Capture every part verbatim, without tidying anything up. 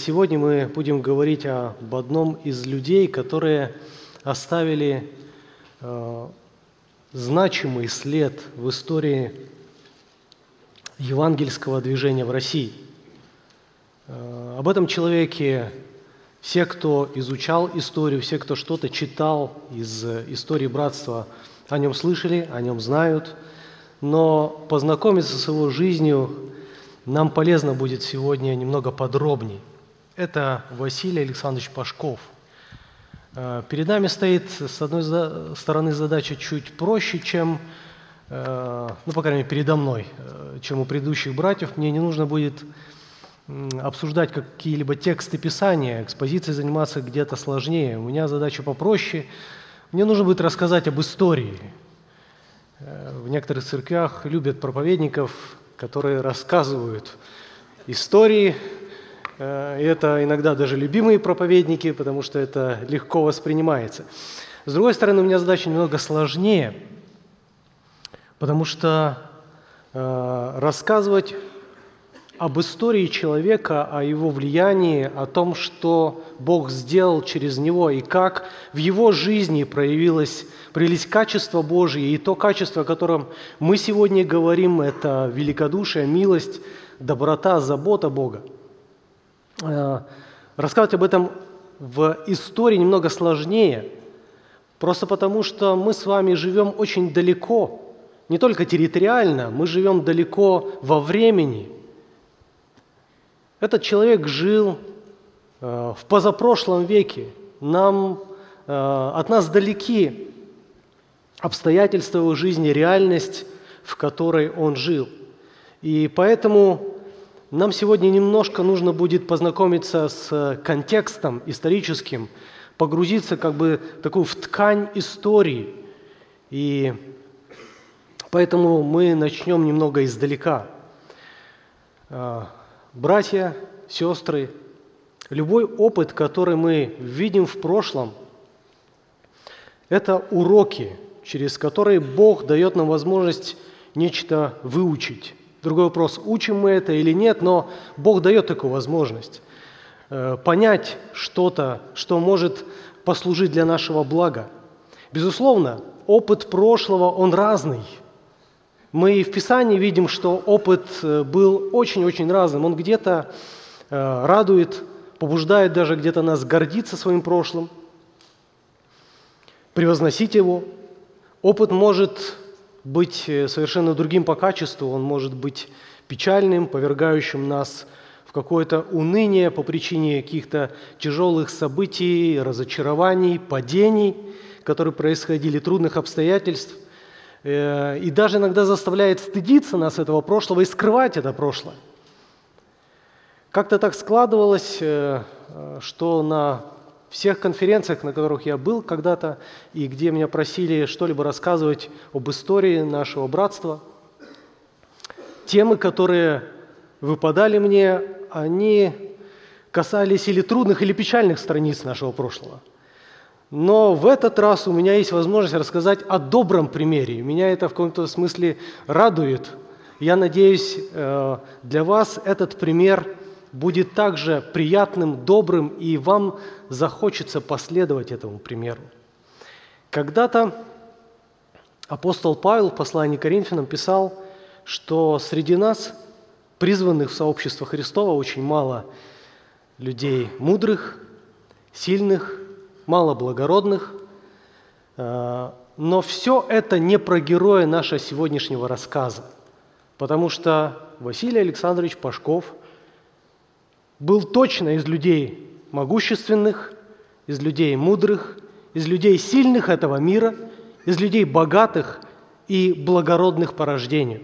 сегодня мы будем говорить об одном из людей, которые оставили э, значимый след в истории евангельского движения в России. Э, об этом человеке все, кто изучал историю, все, кто что-то читал из истории братства, о нем слышали, о нем знают, но познакомиться с его жизнью нам полезно будет сегодня немного подробнее. Это Василий Александрович Пашков. Перед нами стоит, с одной стороны, задача чуть проще, чем, ну, по крайней мере, передо мной, чем у предыдущих братьев. Мне не нужно будет обсуждать какие-либо тексты Писания, экспозицией заниматься где-то сложнее. У меня задача попроще. Мне нужно будет рассказать об истории. В некоторых церквях любят проповедников, которые рассказывают истории. И это иногда даже любимые проповедники, потому что это легко воспринимается. С другой стороны, у меня задача немного сложнее, потому что э, рассказывать об истории человека, о его влиянии, о том, что Бог сделал через него и как в его жизни проявилось, проявились качества Божьи, и то качество, о котором мы сегодня говорим, это великодушие, милость, доброта, забота Бога. Рассказывать об этом в истории немного сложнее, просто потому что мы с вами живем очень далеко, не только территориально, мы живем далеко во времени. Этот человек жил э, в позапрошлом веке. Нам, э, от нас далеки обстоятельства его жизни, реальность, в которой он жил. И поэтому нам сегодня немножко нужно будет познакомиться с контекстом историческим, погрузиться как бы такую в ткань истории. И поэтому мы начнем немного издалека. Братья, сестры, любой опыт, который мы видим в прошлом, это уроки, через которые Бог дает нам возможность нечто выучить. Другой вопрос, учим мы это или нет, но Бог дает такую возможность понять что-то, что может послужить для нашего блага. Безусловно, опыт прошлого, он разный. Мы в Писании видим, что опыт был очень-очень разным. Он где-то радует, побуждает даже где-то нас гордиться своим прошлым, превозносить его. Опыт может быть совершенно другим по качеству, он может быть печальным, повергающим нас в какое-то уныние по причине каких-то тяжелых событий, разочарований, падений, которые происходили, трудных обстоятельств. И даже иногда заставляет стыдиться нас этого прошлого и скрывать это прошлое. Как-то так складывалось, что на всех конференциях, на которых я был когда-то, и где меня просили что-либо рассказывать об истории нашего братства, темы, которые выпадали мне, они касались или трудных, или печальных страниц нашего прошлого. Но в этот раз у меня есть возможность рассказать о добром примере. Меня это в каком-то смысле радует. Я надеюсь, для вас этот пример будет также приятным, добрым, и вам захочется последовать этому примеру. Когда-то апостол Павел в послании к Коринфянам писал, что среди нас, призванных в сообщество Христово, очень мало людей мудрых, сильных, мало благородных, но все это не про героя нашего сегодняшнего рассказа, потому что Василий Александрович Пашков был точно из людей могущественных, из людей мудрых, из людей сильных этого мира, из людей богатых и благородных по рождению.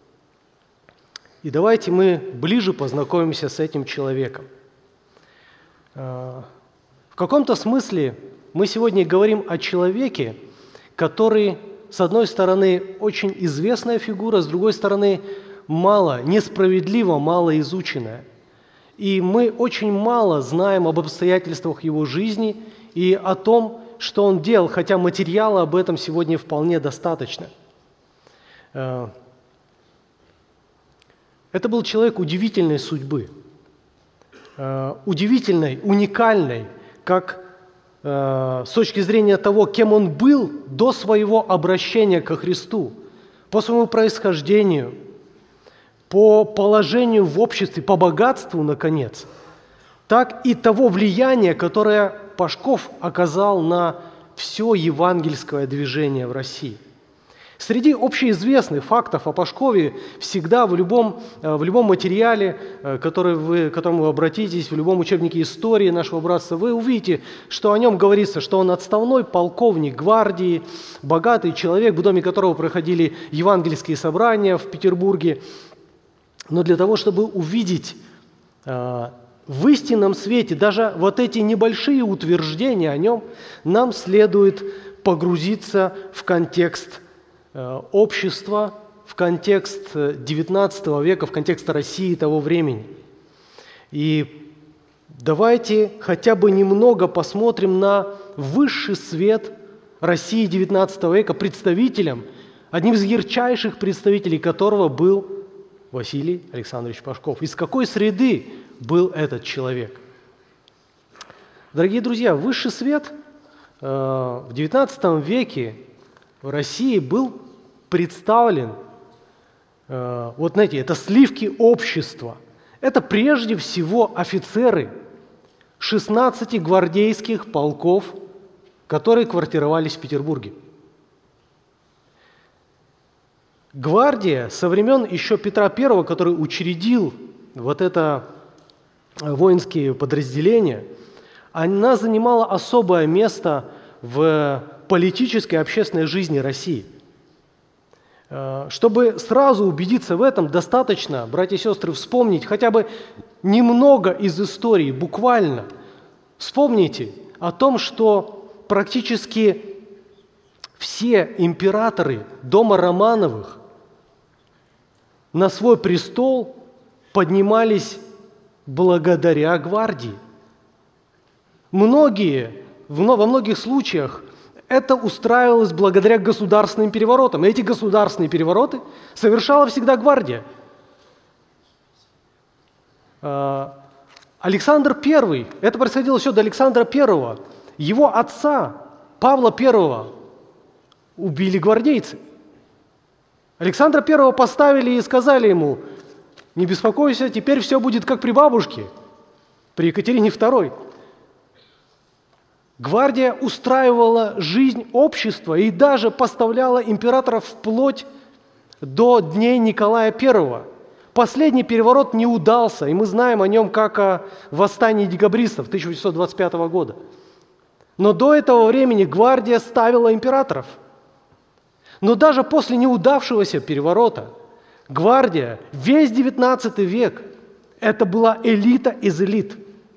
И давайте мы ближе познакомимся с этим человеком. В каком-то смысле мы сегодня говорим о человеке, который, с одной стороны, очень известная фигура, с другой стороны, мало, несправедливо мало изученная. И мы очень мало знаем об обстоятельствах его жизни и о том, что он делал, хотя материала об этом сегодня вполне достаточно. Это был человек удивительной судьбы. э, удивительной, уникальной, как э, с точки зрения того, кем он был до своего обращения ко Христу, по своему происхождению, по положению в обществе, по богатству, наконец, так и того влияния, которое Пашков оказал на все евангельское движение в России. Среди общеизвестных фактов о Пашкове всегда в любом, в любом материале, который вы, к которому вы обратитесь, в любом учебнике истории нашего братства, вы увидите, что о нем говорится, что он отставной полковник гвардии, богатый человек, в доме которого проходили евангельские собрания в Петербурге. Но для того, чтобы увидеть в истинном свете даже вот эти небольшие утверждения о нем, нам следует погрузиться в контекст общества, в контекст девятнадцатого века, в контекст России того времени. И давайте хотя бы немного посмотрим на высший свет России девятнадцатого века, представителем, одним из ярчайших представителей которого был Василий Александрович Пашков. Из какой среды был этот человек? Дорогие друзья, высший свет э, в девятнадцатом веке в России был представлен, э, вот знаете, это сливки общества. Это прежде всего офицеры шестнадцати гвардейских полков, которые квартировались в Петербурге. Гвардия со времен еще Петра Первого, который учредил вот это воинские подразделения, она занимала особое место в политической и общественной жизни России. Чтобы сразу убедиться в этом, достаточно, братья и сестры, вспомнить хотя бы немного из истории, буквально. Вспомните о том, что практически все императоры дома Романовых на свой престол поднимались благодаря гвардии. Многие, во многих случаях это устраивалось благодаря государственным переворотам. И эти государственные перевороты совершала всегда гвардия. Александр Первый, это происходило еще до Александра Первого, его отца, Павла Первого, убили гвардейцы. Александра Первого поставили и сказали ему: не беспокойся, теперь все будет как при бабушке, при Екатерине Второй. Гвардия устраивала жизнь общества и даже поставляла императоров вплоть до дней Николая Первого. Последний переворот не удался, и мы знаем о нем как о восстании декабристов тысяча восемьсот двадцать пятого года. Но до этого времени гвардия ставила императоров. Но даже после неудавшегося переворота гвардия, весь девятнадцатый век, это была элита из элит.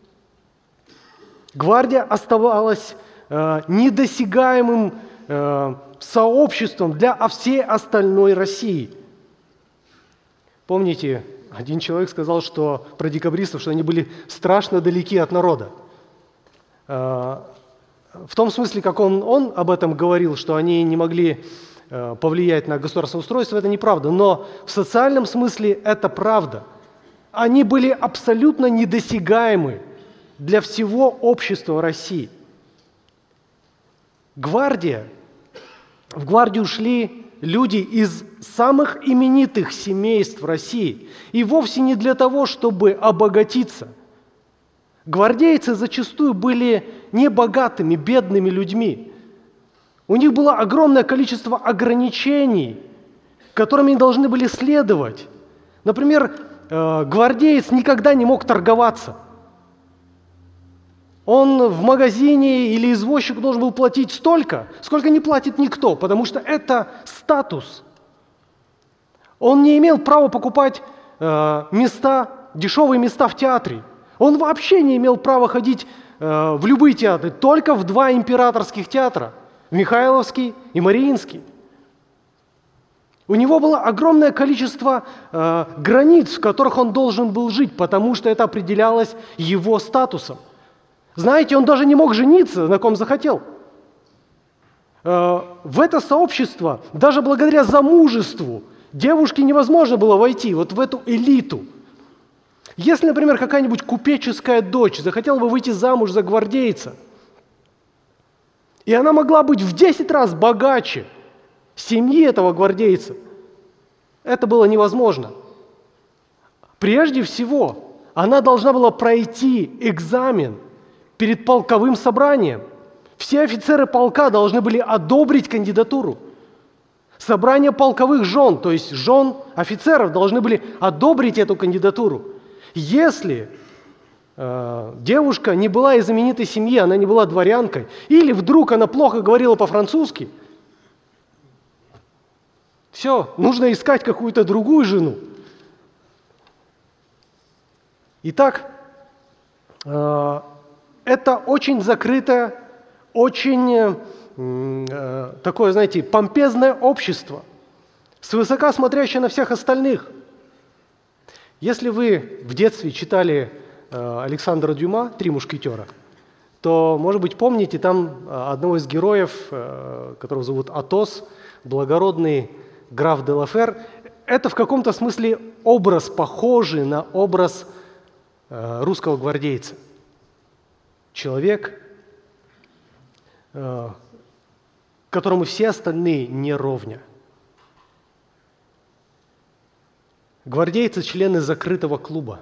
Гвардия оставалась э, недосягаемым э, сообществом для всей остальной России. Помните, один человек сказал, что про декабристов, что они были страшно далеки от народа. Э, в том смысле, как он, он об этом говорил, что они не могли э, повлиять на государственное устройство, это неправда. Но в социальном смысле это правда. Они были абсолютно недосягаемы для всего общества России. Гвардия, в гвардию шли люди из самых именитых семейств России, и вовсе не для того, чтобы обогатиться. Гвардейцы зачастую были небогатыми, бедными людьми. У них было огромное количество ограничений, которыми они должны были следовать. Например, гвардеец никогда не мог торговаться. Он в магазине или извозчик должен был платить столько, сколько не платит никто, потому что это статус. Он не имел права покупать э, места, дешевые места в театре. Он вообще не имел права ходить э, в любые театры, только в два императорских театра – Михайловский и Мариинский. У него было огромное количество э, границ, в которых он должен был жить, потому что это определялось его статусом. Знаете, он даже не мог жениться, на ком захотел. В это сообщество, даже благодаря замужеству, девушке невозможно было войти, вот в эту элиту. Если, например, какая-нибудь купеческая дочь захотела бы выйти замуж за гвардейца, и она могла быть в десять раз богаче семьи этого гвардейца, это было невозможно. Прежде всего, она должна была пройти экзамен перед полковым собранием. Все офицеры полка должны были одобрить кандидатуру. Собрание полковых жен, то есть жен офицеров, должны были одобрить эту кандидатуру. Если э, девушка не была из знаменитой семьи, она не была дворянкой, или вдруг она плохо говорила по-французски, все, нужно искать какую-то другую жену. Итак, э, это очень закрытое, очень э, такое, знаете, помпезное общество, свысока смотрящее на всех остальных. Если вы в детстве читали э, Александра Дюма «Три мушкетера», то, может быть, помните там одного из героев, э, которого зовут Атос, благородный граф де ла Фер. Это в каком-то смысле образ, похожий на образ э, русского гвардейца. Человек, э, которому все остальные не ровня. Гвардейцы – члены закрытого клуба.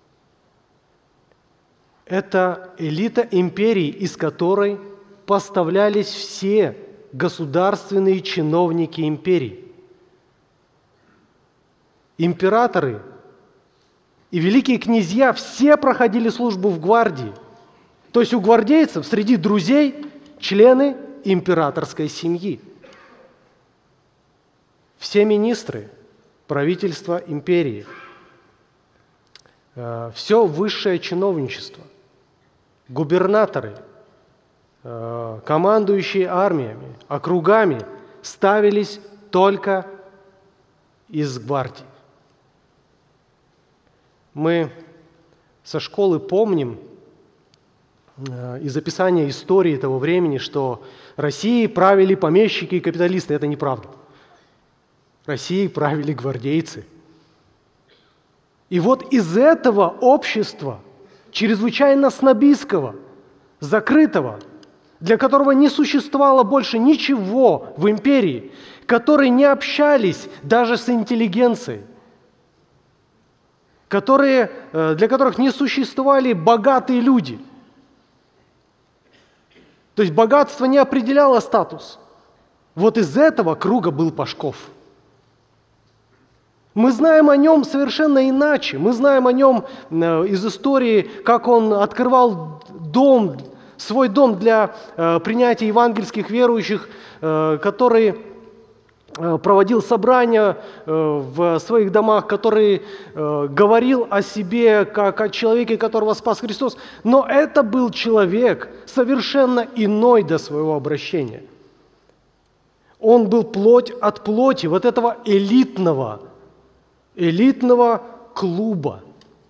Это элита империи, из которой поставлялись все государственные чиновники империи. Императоры и великие князья все проходили службу в гвардии. То есть у гвардейцев среди друзей члены императорской семьи. Все министры правительства империи, все высшее чиновничество, губернаторы, командующие армиями, округами ставились только из гвардии. Мы со школы помним из описания истории того времени, что Россией правили помещики и капиталисты. Это неправда. Россией правили гвардейцы. И вот из этого общества, чрезвычайно снобистского, закрытого, для которого не существовало больше ничего в империи, которые не общались даже с интеллигенцией, которые, для которых не существовали богатые люди. То есть богатство не определяло статус. Вот из этого круга был Пашков. Мы знаем о нем совершенно иначе. Мы знаем о нем из истории, как он открывал дом, свой дом для принятия евангельских верующих, который проводил собрания в своих домах, который говорил о себе как о человеке, которого спас Христос. Но это был человек совершенно иной до своего обращения. Он был плоть от плоти вот этого элитного, элитного клуба.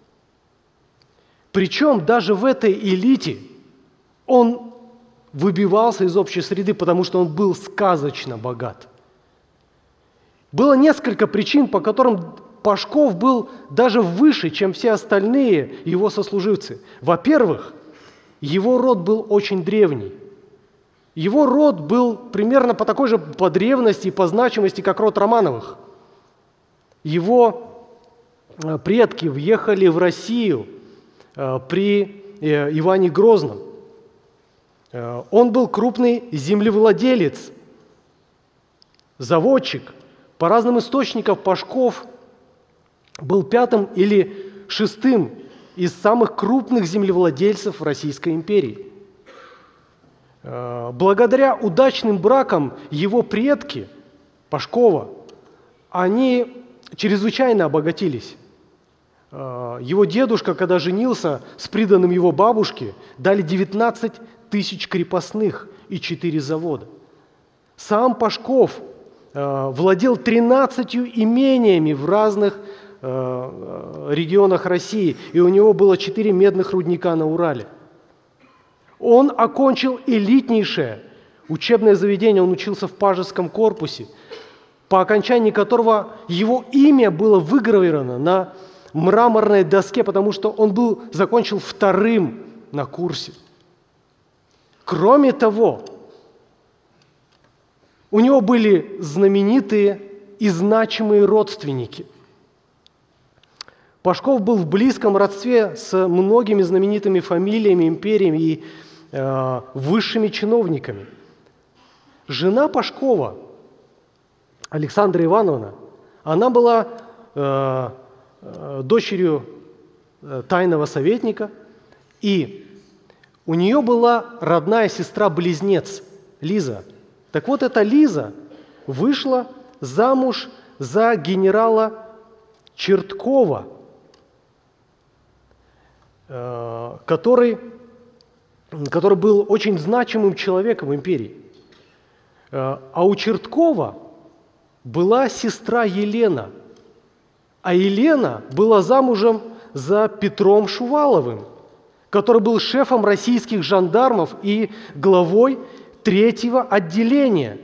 Причем даже в этой элите он выбивался из общей среды, потому что он был сказочно богат. Было несколько причин, по которым Пашков был даже выше, чем все остальные его сослуживцы. Во-первых, его род был очень древний. Его род был примерно по такой же по древности и по значимости, как род Романовых. Его предки въехали в Россию при Иване Грозном. Он был крупный землевладелец, заводчик. По разным источникам Пашков был пятым или шестым из самых крупных землевладельцев Российской империи. Благодаря удачным бракам его предки, Пашкова, они чрезвычайно обогатились. Его дедушка, когда женился с приданым его бабушке, дали девятнадцать тысяч крепостных и четыре завода. Сам Пашков владел тринадцатью имениями в разных регионах России, и у него было четыре медных рудника на Урале. Он окончил элитнейшее учебное заведение, он учился в Пажеском корпусе, по окончании которого его имя было выгравировано на мраморной доске, потому что он был, закончил вторым на курсе. Кроме того, у него были знаменитые и значимые родственники. Пашков был в близком родстве с многими знаменитыми фамилиями, империями и э, высшими чиновниками. Жена Пашкова, Александра Ивановна, она была э, э, дочерью э, тайного советника, и у нее была родная сестра-близнец Лиза. Так вот, эта Лиза вышла замуж за генерала Черткова, э, который, который был очень значимым человеком в империи. Э, а у Черткова была сестра Елена, а Елена была замужем за Петром Шуваловым, который был шефом российских жандармов и главой третьего отделения.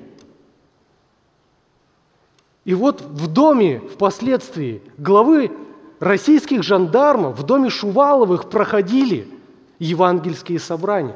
И вот в доме впоследствии главы российских жандармов, в доме Шуваловых проходили евангельские собрания.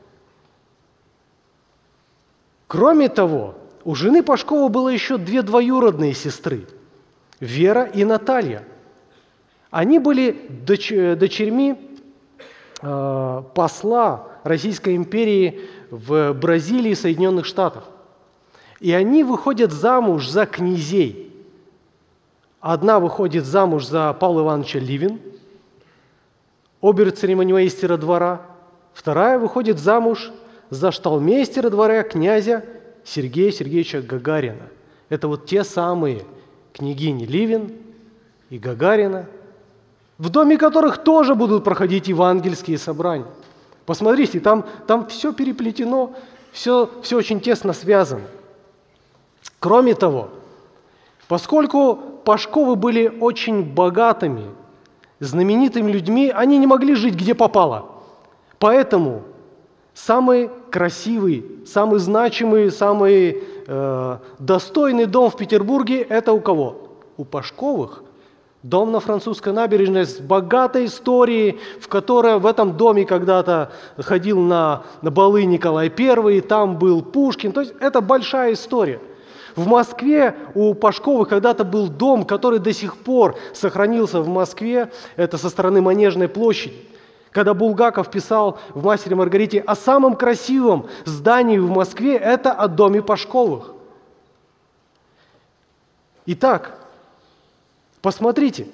Кроме того, у жены Пашкова было еще две двоюродные сестры – Вера и Наталья. Они были доч- дочерьми э, посла Российской империи в Бразилии и Соединенных Штатах. И они выходят замуж за князей. Одна выходит замуж за Павла Ивановича Ливен, обер-церемонимейстера двора. Вторая выходит замуж за шталмейстера двора князя Сергея Сергеевича Гагарина. Это вот те самые княгини Ливен и Гагарина, в доме которых тоже будут проходить евангельские собрания. Посмотрите, там, там все переплетено, все, все очень тесно связано. Кроме того, поскольку Пашковы были очень богатыми, знаменитыми людьми, они не могли жить где попало. Поэтому самый красивый, самый значимый, самый э, достойный дом в Петербурге – это у кого? У Пашковых. Дом на Французской набережной с богатой историей, в которой в этом доме когда-то ходил на, на балы Николай Первый, там был Пушкин. То есть это большая история. В Москве у Пашковых когда-то был дом, который до сих пор сохранился в Москве, это со стороны Манежной площади. Когда Булгаков писал в «Мастере и Маргарите» о самом красивом здании в Москве, это о доме Пашковых. Итак, посмотрите,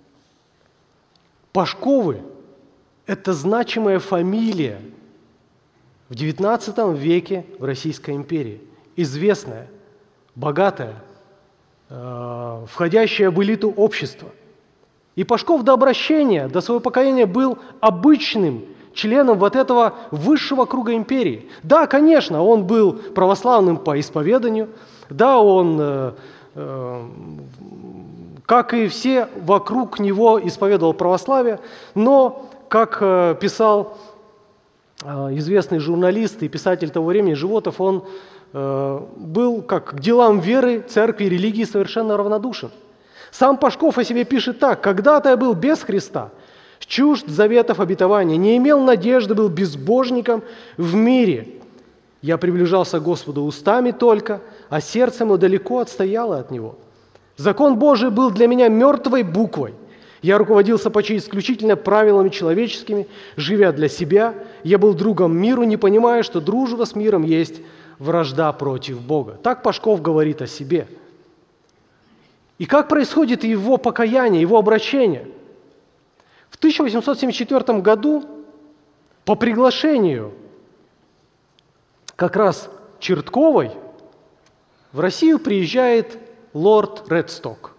Пашковы – это значимая фамилия в девятнадцатом веке в Российской империи, известная, богатая, э, входящая в элиту общества. И Пашков до обращения, до своего покаяния был обычным членом вот этого высшего круга империи. Да, конечно, он был православным по исповеданию, да, он, э, э, как и все вокруг него, исповедовал православие, но, как э, писал э, известный журналист и писатель того времени Животов, он э, был как к делам веры, церкви и религии совершенно равнодушен. Сам Пашков о себе пишет так: «Когда-то я был без Христа, чужд заветов обетования, не имел надежды, был безбожником в мире. Я приближался к Господу устами только, а сердце мое далеко отстояло от Него. Закон Божий был для меня мертвой буквой. Я руководился почти исключительно правилами человеческими, живя для себя. Я был другом миру, не понимая, что дружба с миром есть вражда против Бога». Так Пашков говорит о себе. И как происходит его покаяние, его обращение? В тысяча восемьсот семьдесят четвёртом году по приглашению как раз Чертковой в Россию приезжает лорд Редсток.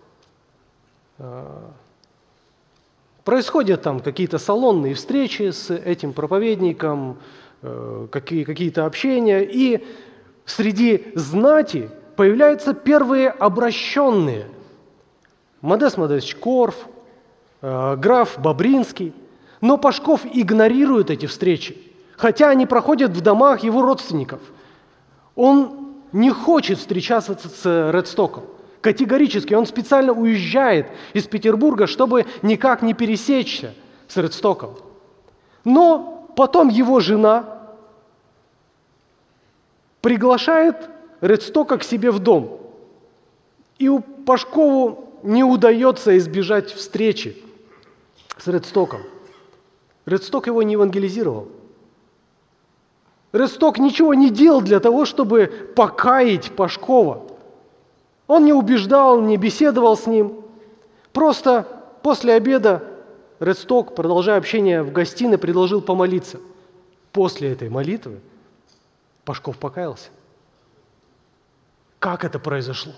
Происходят там какие-то салонные встречи с этим проповедником, какие- какие-то общения, и среди знати появляются первые обращенные. Модест Модестович Корф, э, граф Бобринский. Но Пашков игнорирует эти встречи, хотя они проходят в домах его родственников. Он не хочет встречаться с Редстоком. Категорически. Он специально уезжает из Петербурга, чтобы никак не пересечься с Редстоком. Но потом его жена приглашает Редстока к себе в дом. И у Пашкову не удается избежать встречи с Редстоком. Редсток его не евангелизировал. Редсток ничего не делал для того, чтобы покаять Пашкова. Он не убеждал, не беседовал с ним. Просто после обеда Редсток, продолжая общение в гостиной, предложил помолиться. После этой молитвы Пашков покаялся. Как это произошло?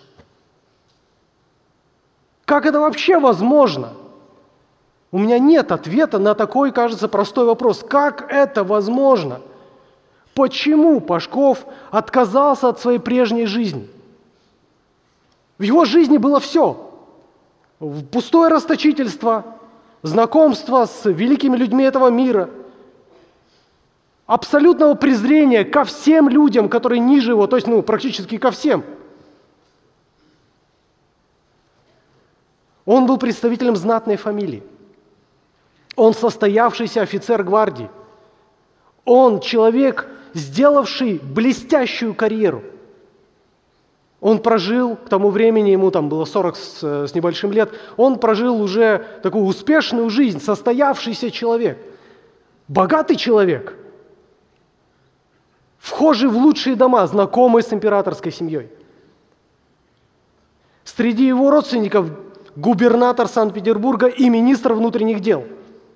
Как это вообще возможно? У меня нет ответа на такой, кажется, простой вопрос. Как это возможно? Почему Пашков отказался от своей прежней жизни? В его жизни было все. Пустое расточительство, знакомство с великими людьми этого мира, абсолютного презрения ко всем людям, которые ниже его, то есть ну, практически ко всем. Он был представителем знатной фамилии. Он состоявшийся офицер гвардии. Он человек, сделавший блестящую карьеру. Он прожил, к тому времени ему там было сорок с, с небольшим лет, он прожил уже такую успешную жизнь, состоявшийся человек, богатый человек, вхожий в лучшие дома, знакомый с императорской семьей. Среди его родственников губернатор Санкт-Петербурга и министр внутренних дел.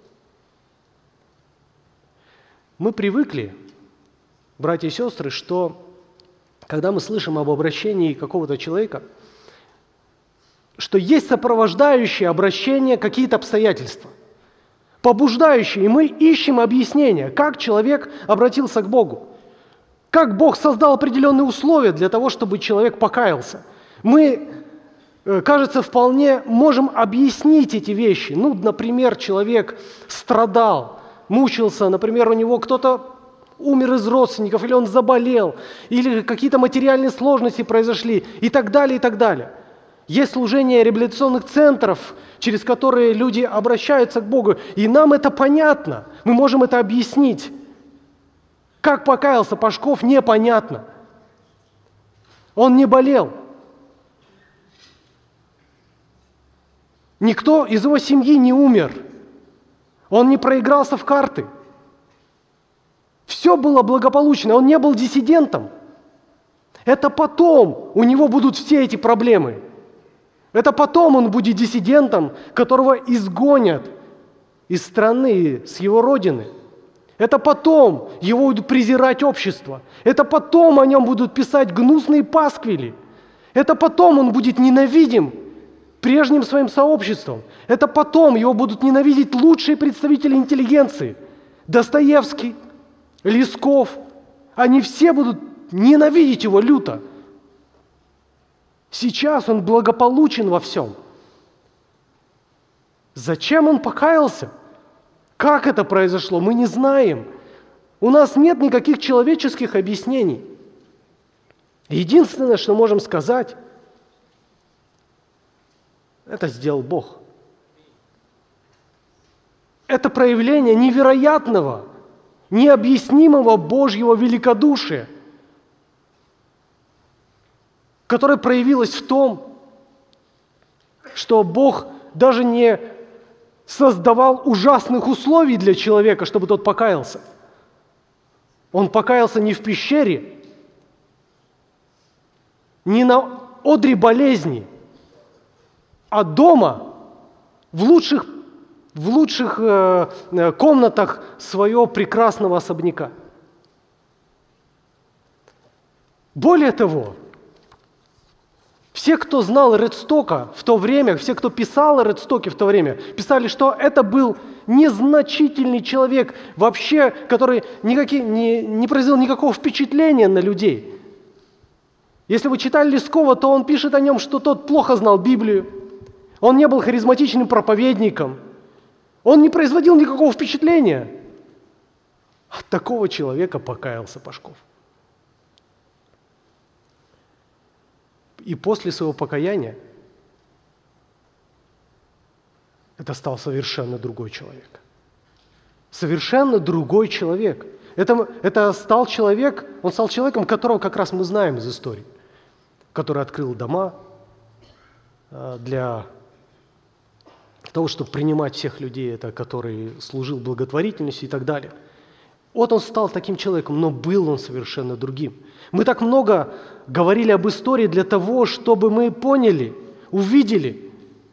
Мы привыкли, братья и сестры, что когда мы слышим об обращении какого-то человека, что есть сопровождающие обращение какие-то обстоятельства, побуждающие, и мы ищем объяснение, как человек обратился к Богу, как Бог создал определенные условия для того, чтобы человек покаялся. Мы, кажется, вполне можем объяснить эти вещи. Ну, например, человек страдал, мучился, например, у него кто-то умер из родственников, или он заболел, или какие-то материальные сложности произошли, и так далее, и так далее. Есть служение реабилитационных центров, через которые люди обращаются к Богу, и нам это понятно, мы можем это объяснить. Как покаялся Пашков, непонятно. Он не болел. Никто из его семьи не умер. Он не проигрался в карты. Все было благополучно, он не был диссидентом. Это потом у него будут все эти проблемы. Это потом он будет диссидентом, которого изгонят из страны, с его родины. Это потом его будут презирать общество. Это потом о нем будут писать гнусные пасквили. Это потом он будет ненавидим прежним своим сообществом. Это потом его будут ненавидеть лучшие представители интеллигенции. Достоевский, Лесков, они все будут ненавидеть его люто. Сейчас он благополучен во всем. Зачем он покаялся? Как это произошло, мы не знаем. У нас нет никаких человеческих объяснений. Единственное, что можем сказать, это сделал Бог. Это проявление невероятного, необъяснимого Божьего великодушия, которое проявилось в том, что Бог даже не создавал ужасных условий для человека, чтобы тот покаялся. Он покаялся не в пещере, не на одре болезни, а дома, в лучших в лучших э, комнатах своего прекрасного особняка. Более того, все, кто знал Редстока в то время, все, кто писал о Редстоке в то время, писали, что это был незначительный человек, вообще, который никакие, не, не произвел никакого впечатления на людей. Если вы читали Лескова, то он пишет о нем, что тот плохо знал Библию, он не был харизматичным проповедником, он не производил никакого впечатления. От такого человека покаялся Пашков. И после своего покаяния это стал совершенно другой человек. Совершенно другой человек. Это, это стал человек, он стал человеком, которого как раз мы знаем из истории, который открыл дома для того, чтобы принимать всех людей, это который служил благотворительностью и так далее. Вот он стал таким человеком, но был он совершенно другим. Мы так много говорили об истории для того, чтобы мы поняли, увидели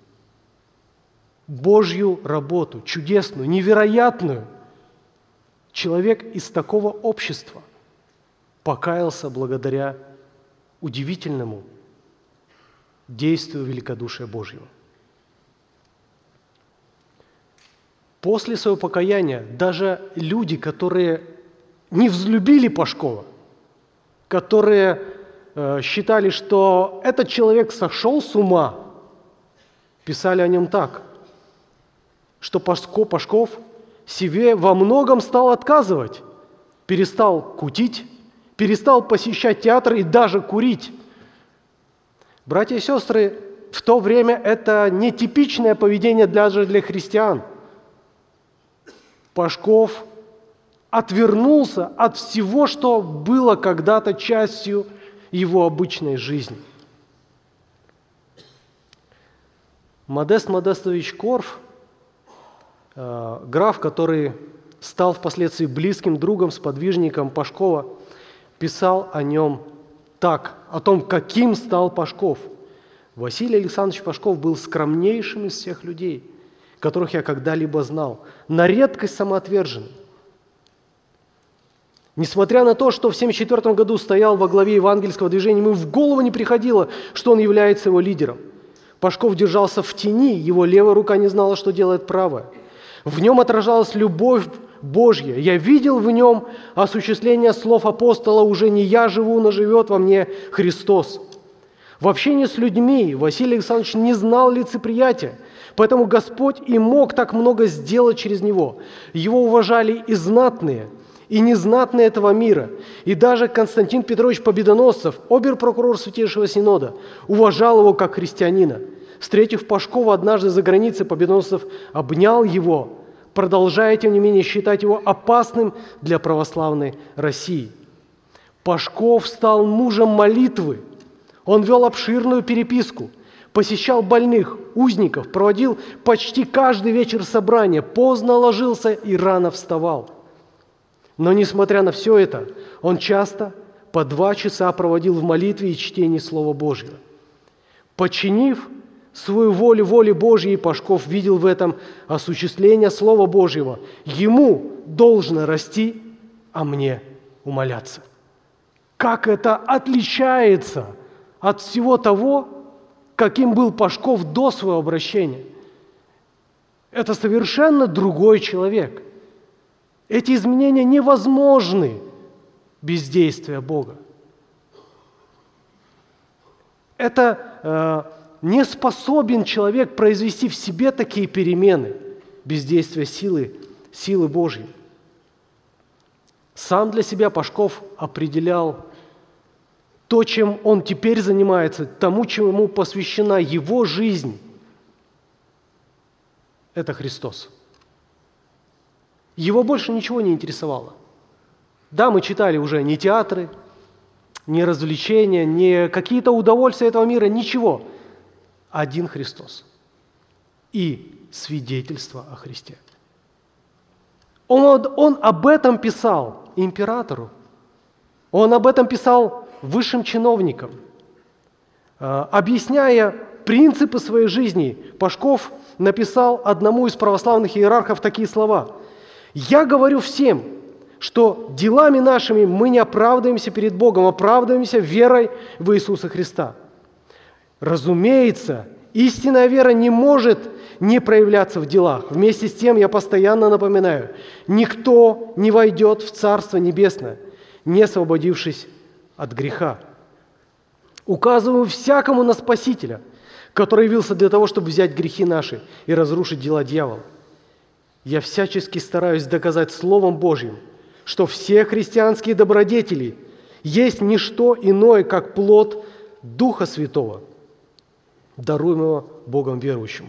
Божью работу, чудесную, невероятную. Человек из такого общества покаялся благодаря удивительному действию великодушия Божьего. После своего покаяния даже люди, которые не взлюбили Пашкова, которые э, считали, что этот человек сошел с ума, писали о нем так, что Пашко, Пашков себе во многом стал отказывать, перестал кутить, перестал посещать театр и даже курить. Братья и сестры, в то время это нетипичное поведение даже для христиан. Пашков отвернулся от всего, что было когда-то частью его обычной жизни. Модест Модестович Корф, э, граф, который стал впоследствии близким другом, сподвижником Пашкова, писал о нем так, о том, каким стал Пашков. Василий Александрович Пашков был скромнейшим из всех людей, которых я когда-либо знал, на редкость самоотверженным. Несмотря на то, что в семьдесят четвёртом году стоял во главе евангельского движения, ему в голову не приходило, что он является его лидером. Пашков держался в тени, его левая рука не знала, что делает правая. В нем отражалась любовь Божья. Я видел в нем осуществление слов апостола «Уже не я живу, но живет во мне Христос». В общении с людьми Василий Александрович не знал лицеприятия, поэтому Господь и мог так много сделать через него. Его уважали и знатные, и незнатные этого мира. И даже Константин Петрович Победоносцев, обер-прокурор Святейшего Синода, уважал его как христианина. Встретив Пашкова однажды за границей, Победоносцев обнял его, продолжая, тем не менее, считать его опасным для православной России. Пашков стал мужем молитвы. Он вел обширную переписку, посещал больных, узников, проводил почти каждый вечер собрания, поздно ложился и рано вставал. Но, несмотря на все это, он часто по два часа проводил в молитве и чтении Слова Божьего. Подчинив свою волю воле Божьей, Пашков видел в этом осуществление Слова Божьего. Ему должно расти, а мне умоляться. Как это отличается от всего того, каким был Пашков до своего обращения. Это совершенно другой человек. Эти изменения невозможны без действия Бога. Это э, не способен человек произвести в себе такие перемены без действия силы, силы Божьей. Сам для себя Пашков определял то, чем он теперь занимается, тому, чему посвящена его жизнь, это Христос. Его больше ничего не интересовало. Да, мы читали уже не театры, не развлечения, не какие-то удовольствия этого мира, ничего. Один Христос и свидетельство о Христе. Он, он об этом писал императору, он об этом писал высшим чиновникам. Объясняя принципы своей жизни, Пашков написал одному из православных иерархов такие слова: «Я говорю всем, что делами нашими мы не оправдываемся перед Богом, оправдываемся верой в Иисуса Христа. Разумеется, истинная вера не может не проявляться в делах. Вместе с тем я постоянно напоминаю, никто не войдет в Царство Небесное, не освободившись от греха. Указываю всякому на Спасителя, который явился для того, чтобы взять грехи наши и разрушить дела дьявола. Я всячески стараюсь доказать Словом Божьим, что все христианские добродетели есть не что иное, как плод Духа Святого, даруемого Богом верующим.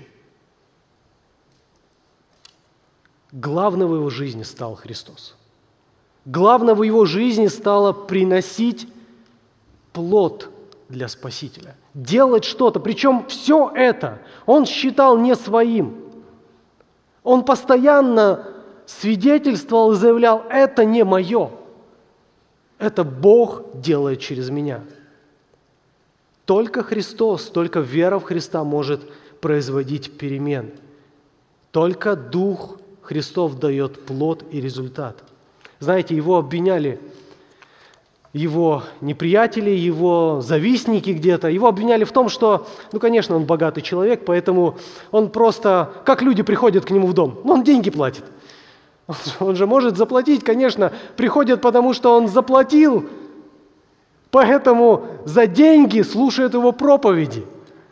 Главным в его жизни стал Христос. Главным в его жизни стало приносить плод для Спасителя, делать что-то. Причем все это он считал не своим. Он постоянно свидетельствовал и заявлял: это не мое, это Бог делает через меня. Только Христос, только вера в Христа может производить перемены. Только Дух Христов дает плод и результат. Знаете, его обвиняли его неприятели, его завистники где-то. Его обвиняли в том, что, ну, конечно, он богатый человек, поэтому он просто, как люди приходят к нему в дом, ну, он деньги платит. Он же может заплатить, конечно, приходят, потому что он заплатил, поэтому за деньги слушают его проповеди.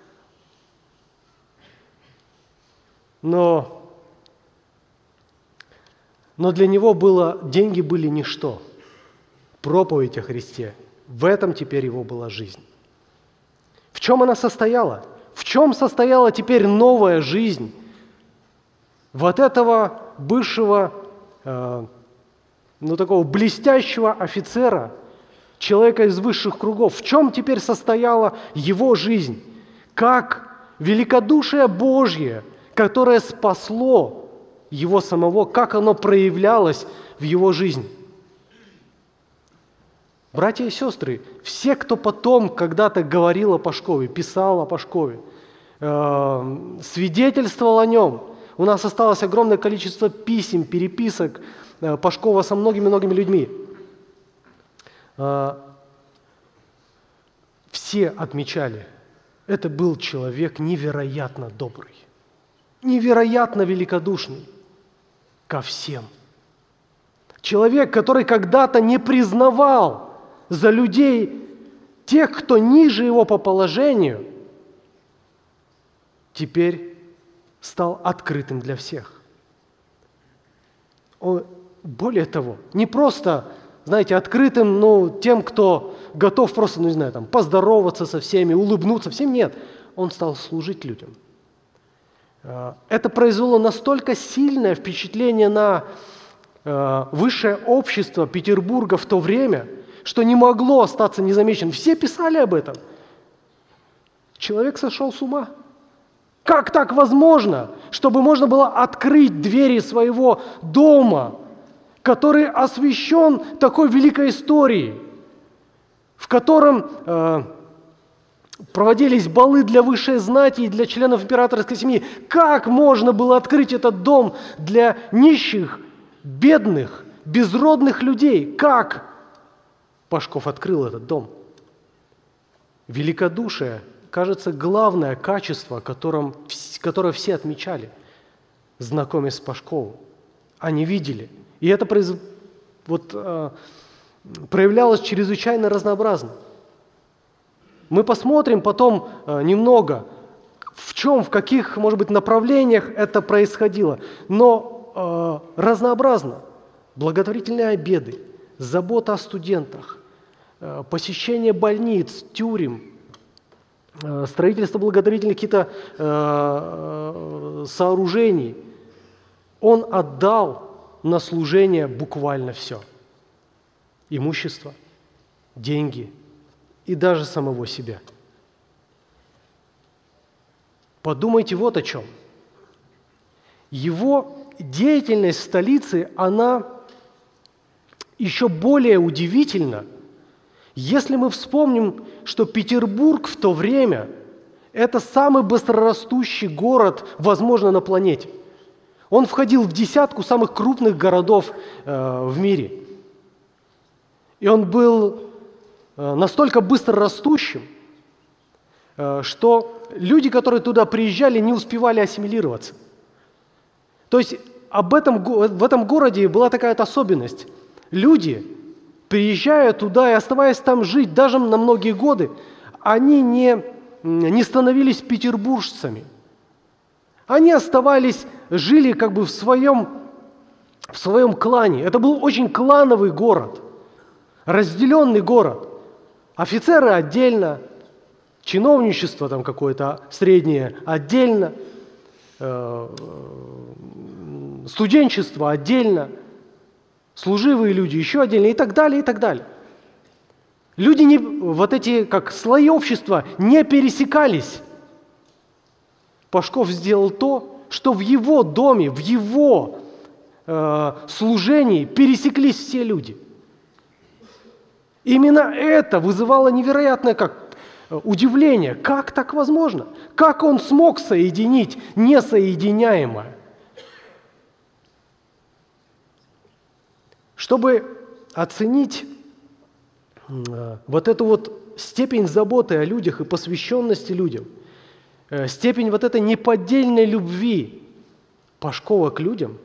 Но, но для него было, деньги были ничто. Проповедь о Христе, в этом теперь его была жизнь. В чем она состояла? В чем состояла теперь новая жизнь вот этого бывшего, э, ну, такого блестящего офицера, человека из высших кругов? В чем теперь состояла его жизнь? Как великодушие Божье, которое спасло его самого, как оно проявлялось в его жизни? Братья и сестры, все, кто потом когда-то говорил о Пашкове, писал о Пашкове, э, свидетельствовал о нем, у нас осталось огромное количество писем, переписок э, Пашкова со многими-многими людьми. Э, все отмечали, это был человек невероятно добрый, невероятно великодушный ко всем. Человек, который когда-то не признавал за людей тех, кто ниже его по положению, теперь стал открытым для всех. Он, более того, не просто, знаете, открытым, ну, тем, кто готов просто, ну, не знаю, там, поздороваться со всеми, улыбнуться всем, нет. Он стал служить людям. Это произвело настолько сильное впечатление на высшее общество Петербурга в то время, что не могло остаться незамеченным. Все писали об этом. Человек сошел с ума. Как так возможно, чтобы можно было открыть двери своего дома, который освящен такой великой историей, в котором э, проводились балы для высшей знати и для членов императорской семьи? Как можно было открыть этот дом для нищих, бедных, безродных людей? Как Пашков открыл этот дом? Великодушие, кажется, главное качество, которым, которое все отмечали, знакомясь с Пашковым. Они видели. И это произ... вот, э, проявлялось чрезвычайно разнообразно. Мы посмотрим потом э, немного, в чем, в каких, может быть, направлениях это происходило. Но э, разнообразно. Благотворительные обеды, забота о студентах, посещение больниц, тюрем, строительство благотворительных каких-то э, сооружений. Он отдал на служение буквально все. Имущество, деньги и даже самого себя. Подумайте вот о чем. Его деятельность в столице, она еще более удивительна, если мы вспомним, что Петербург в то время – это самый быстрорастущий город, возможно, на планете. Он входил в десятку самых крупных городов э, в мире. И он был э, настолько быстрорастущим, э, что люди, которые туда приезжали, не успевали ассимилироваться. То есть об этом, в этом городе была такая особенность. Люди, приезжая туда и оставаясь там жить даже на многие годы, они не, не становились петербуржцами. Они оставались, жили как бы в своем, в своем клане. Это был очень клановый город, разделенный город. Офицеры отдельно, чиновничество там какое-то среднее отдельно, студенчество отдельно, служивые люди еще отдельно и так далее, и так далее. Люди, не, вот эти, как слои общества, не пересекались. Пашков сделал то, что в его доме, в его э, служении пересеклись все люди. Именно это вызывало невероятное как, удивление. Как так возможно? Как он смог соединить несоединяемое? Чтобы оценить э, вот эту вот степень заботы о людях и посвященности людям, э, степень вот этой неподдельной любви Пашкова к людям,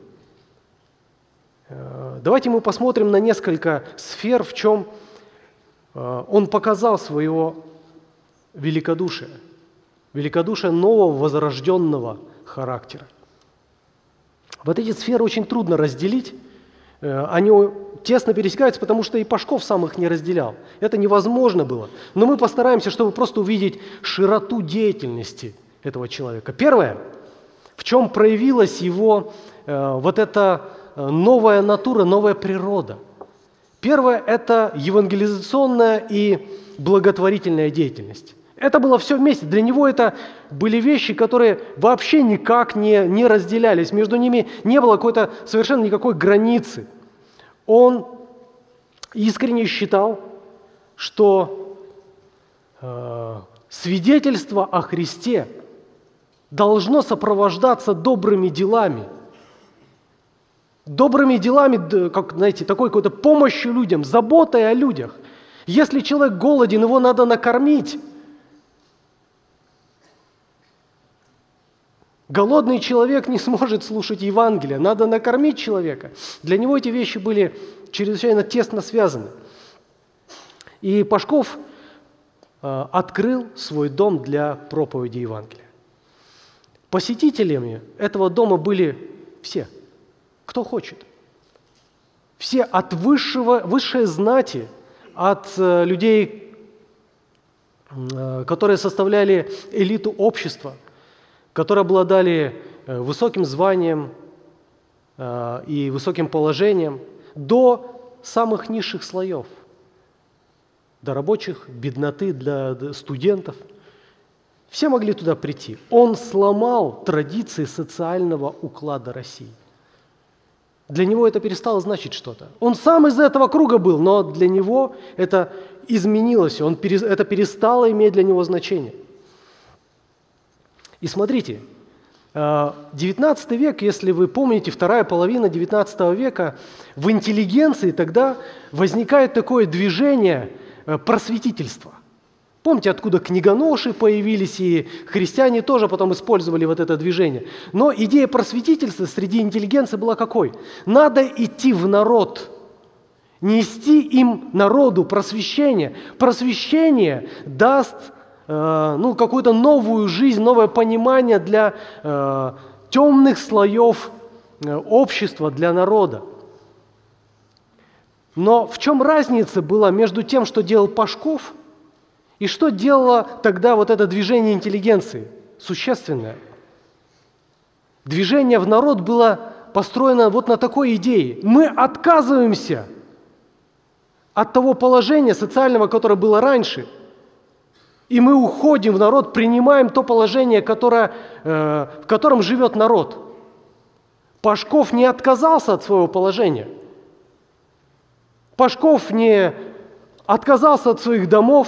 э, давайте мы посмотрим на несколько сфер, в чем э, он показал своего великодушия, великодушия нового возрожденного характера. Вот эти сферы очень трудно разделить. Они тесно пересекаются, потому что и Пашков сам их не разделял. Это невозможно было. Но мы постараемся, чтобы просто увидеть широту деятельности этого человека. Первое, в чем проявилась его э, вот эта новая натура, новая природа. Первое – это евангелизационная и благотворительная деятельность. Это было все вместе. Для него это были вещи, которые вообще никак не, не разделялись. Между ними не было какой-то совершенно никакой границы. Он искренне считал, что э, свидетельство о Христе должно сопровождаться добрыми делами. Добрыми делами, как, знаете, такой какой-то помощью людям, заботой о людях. Если человек голоден, его надо накормить. Голодный человек не сможет слушать Евангелие, надо накормить человека. Для него эти вещи были чрезвычайно тесно связаны. И Пашков э, открыл свой дом для проповеди Евангелия. Посетителями этого дома были все, кто хочет. Все от высшего, высшей знати, от э, людей, э, которые составляли элиту общества, которые обладали высоким званием э, и высоким положением, до самых низших слоев, до рабочих, бедноты, для студентов. Все могли туда прийти. Он сломал традиции социального уклада России. Для него это перестало значить что-то. Он сам из этого круга был, но для него это изменилось, он, это перестало иметь для него значение. И смотрите, девятнадцатый век, если вы помните, вторая половина девятнадцатого века, в интеллигенции тогда возникает такое движение просветительства. Помните, откуда книгоноши появились, и христиане тоже потом использовали вот это движение. Но идея просветительства среди интеллигенции была какой? Надо идти в народ, нести им, народу, просвещение. Просвещение даст ну, какую-то новую жизнь, новое понимание для э, темных слоев э, общества, для народа. Но в чем разница была между тем, что делал Пашков, и что делало тогда вот это движение интеллигенции? Существенное. Движение в народ было построено вот на такой идее. Мы отказываемся от того положения социального, которое было раньше, и мы уходим в народ, принимаем то положение, которое, э, в котором живет народ. Пашков не отказался от своего положения. Пашков не отказался от своих домов,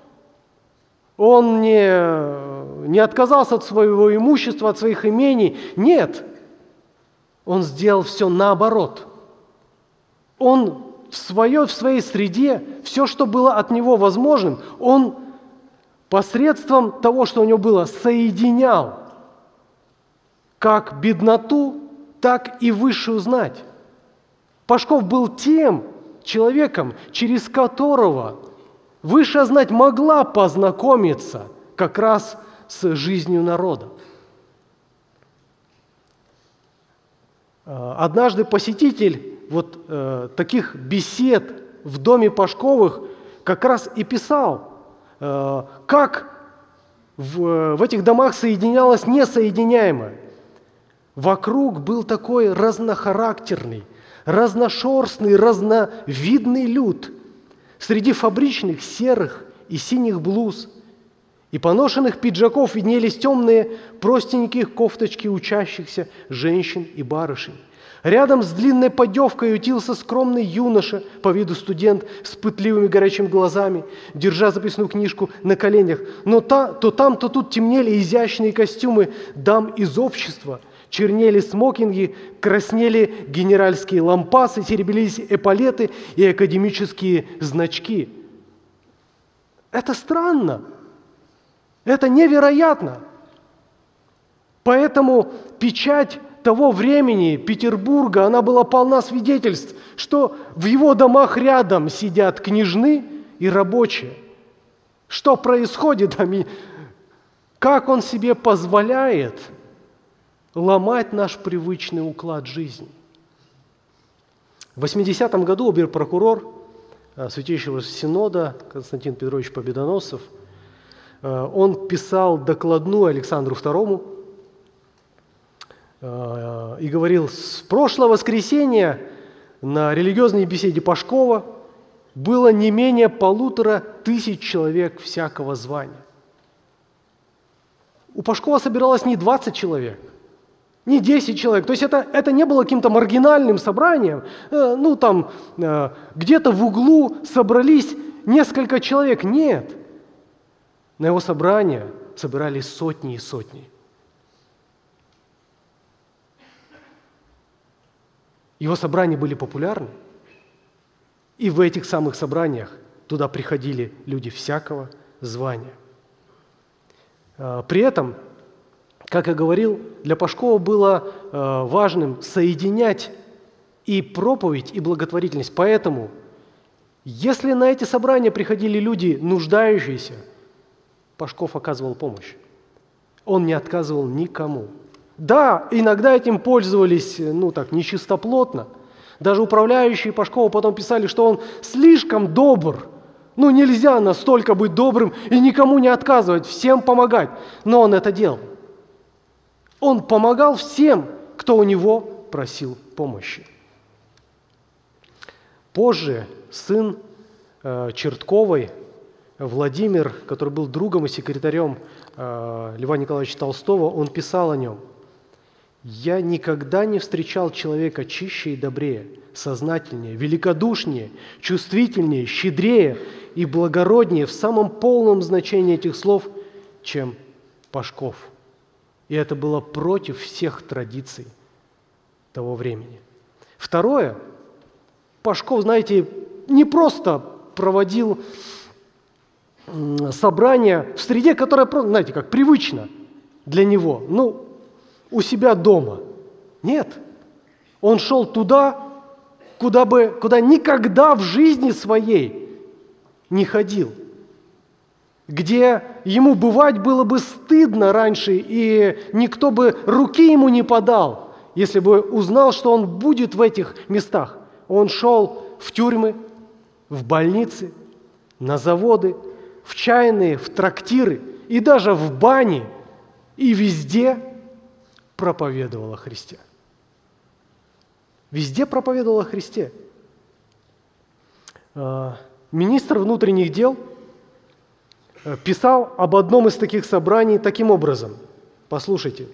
он не, не отказался от своего имущества, от своих имений. Нет, он сделал все наоборот. Он в, свое, в своей среде, все, что было от него возможным, он посредством того, что у него было, соединял как бедноту, так и высшую знать. Пашков был тем человеком, через которого высшая знать могла познакомиться как раз с жизнью народа. Однажды посетитель вот э, таких бесед в доме Пашковых как раз и писал, как в, в этих домах соединялось несоединяемое. Вокруг был такой разнохарактерный, разношерстный, разновидный люд. Среди фабричных серых и синих блуз и поношенных пиджаков виднелись темные простенькие кофточки учащихся женщин и барышень. Рядом с длинной поддевкой ютился скромный юноша, по виду студент, с пытливыми горячими глазами, держа записную книжку на коленях. Но та, то там, то тут темнели изящные костюмы дам из общества, чернели смокинги, краснели генеральские лампасы, серебрились эполеты и академические значки. Это странно. Это невероятно. Поэтому печать того времени Петербурга, она была полна свидетельств, что в его домах рядом сидят княжны и рабочие. Что происходит? Как он себе позволяет ломать наш привычный уклад жизни? В восьмидесятом году обер-прокурор Святейшего Синода Константин Петрович Победоносцев, он писал докладную Александру второму и говорил: с прошлого воскресенья на религиозной беседе Пашкова было не менее полутора тысяч человек всякого звания. У Пашкова собиралось не двадцать человек, не десять человек. То есть это, это не было каким-то маргинальным собранием. Ну, там, где-то в углу собрались несколько человек. Нет. На его собрание собирались сотни и сотни. Его собрания были популярны, и в этих самых собраниях туда приходили люди всякого звания. При этом, как я говорил, для Пашкова было важным соединять и проповедь, и благотворительность. Поэтому, если на эти собрания приходили люди нуждающиеся, Пашков оказывал помощь. Он не отказывал никому. Да, иногда этим пользовались, ну так, нечистоплотно. Даже управляющие Пашкова потом писали, что он слишком добр. Ну, нельзя настолько быть добрым и никому не отказывать, всем помогать. Но он это делал. Он помогал всем, кто у него просил помощи. Позже сын э, Чертковой, Владимир, который был другом и секретарем э, Льва Николаевича Толстого, он писал о нем: «Я никогда не встречал человека чище и добрее, сознательнее, великодушнее, чувствительнее, щедрее и благороднее в самом полном значении этих слов, чем Пашков». И это было против всех традиций того времени. Второе. Пашков, знаете, не просто проводил собрания в среде, которая, знаете, как привычно для него, ну, у себя дома. Нет. Он шел туда, куда бы, куда никогда в жизни своей не ходил, где ему бывать было бы стыдно раньше, и никто бы руки ему не подал, если бы узнал, что он будет в этих местах. Он шел в тюрьмы, в больницы, на заводы, в чайные, в трактиры и даже в бане, и везде проповедовал о Христе. Везде проповедовал о Христе. Министр внутренних дел писал об одном из таких собраний таким образом. Послушайте.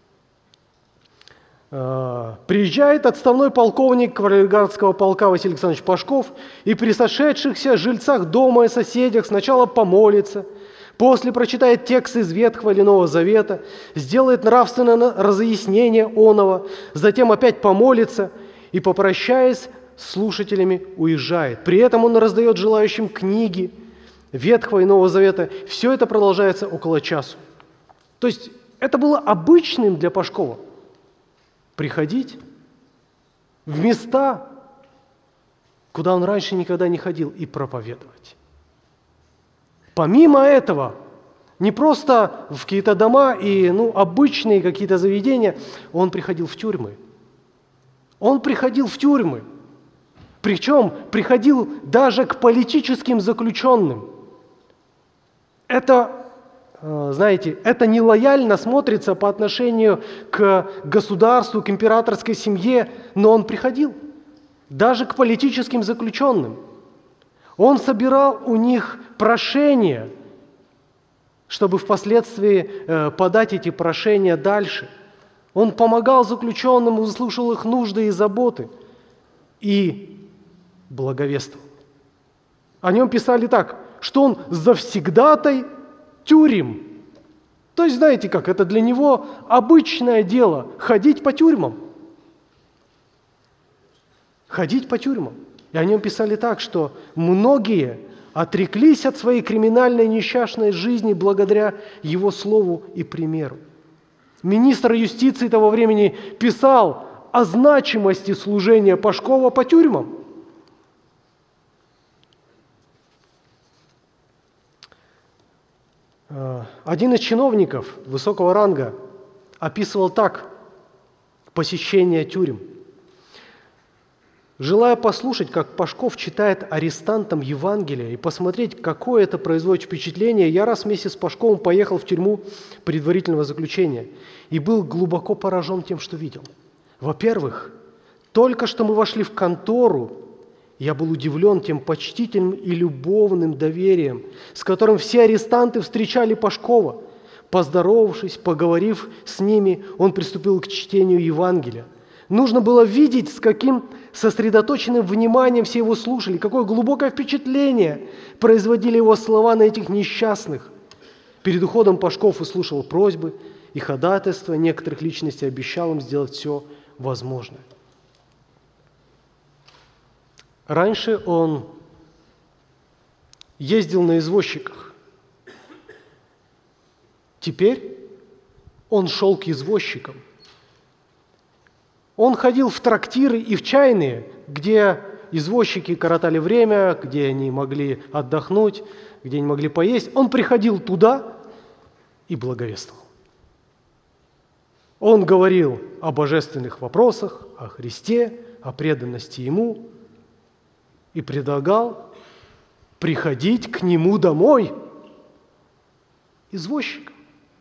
Приезжает отставной полковник кавалергардского полка Василий Александрович Пашков и при сошедшихся жильцах дома и соседях сначала помолится, после прочитает текст из Ветхого или Нового Завета, сделает нравственное разъяснение оного, затем опять помолится и, попрощаясь с слушателями, уезжает. При этом он раздает желающим книги Ветхого и Нового Завета. Все это продолжается около часу. То есть это было обычным для Пашкова. Приходить в места, куда он раньше никогда не ходил, и проповедовать. Помимо этого, не просто в какие-то дома и ну, обычные какие-то заведения, он приходил в тюрьмы. Он приходил в тюрьмы. Причем приходил даже к политическим заключенным. Это знаете, это нелояльно смотрится по отношению к государству, к императорской семье, но он приходил даже к политическим заключенным. Он собирал у них прошения, чтобы впоследствии подать эти прошения дальше. Он помогал заключенным, услышал их нужды и заботы и благовествовал. О нем писали так, что он завсегдатай тюрем. То есть, знаете как, это для него обычное дело – ходить по тюрьмам. Ходить по тюрьмам. И о нем писали так, что многие отреклись от своей криминальной несчастной жизни благодаря его слову и примеру. Министр юстиции того времени писал о значимости служения Пашкова по тюрьмам. Один из чиновников высокого ранга описывал так посещение тюрем. Желая послушать, как Пашков читает арестантам Евангелие и посмотреть, какое это производит впечатление, я раз вместе с Пашковым поехал в тюрьму предварительного заключения и был глубоко поражен тем, что видел. Во-первых, только что мы вошли в контору, я был удивлен тем почтительным и любовным доверием, с которым все арестанты встречали Пашкова. Поздоровавшись, поговорив с ними, он приступил к чтению Евангелия. Нужно было видеть, с каким сосредоточенным вниманием все его слушали, какое глубокое впечатление производили его слова на этих несчастных. Перед уходом Пашков выслушал просьбы и ходатайства некоторых личностей, обещал им сделать все возможное. Раньше он ездил на извозчиках. Теперь он шел к извозчикам. Он ходил в трактиры и в чайные, где извозчики коротали время, где они могли отдохнуть, где они могли поесть. Он приходил туда и благовествовал. Он говорил о божественных вопросах, о Христе, о преданности Ему и предлагал приходить к Нему домой извозчикам.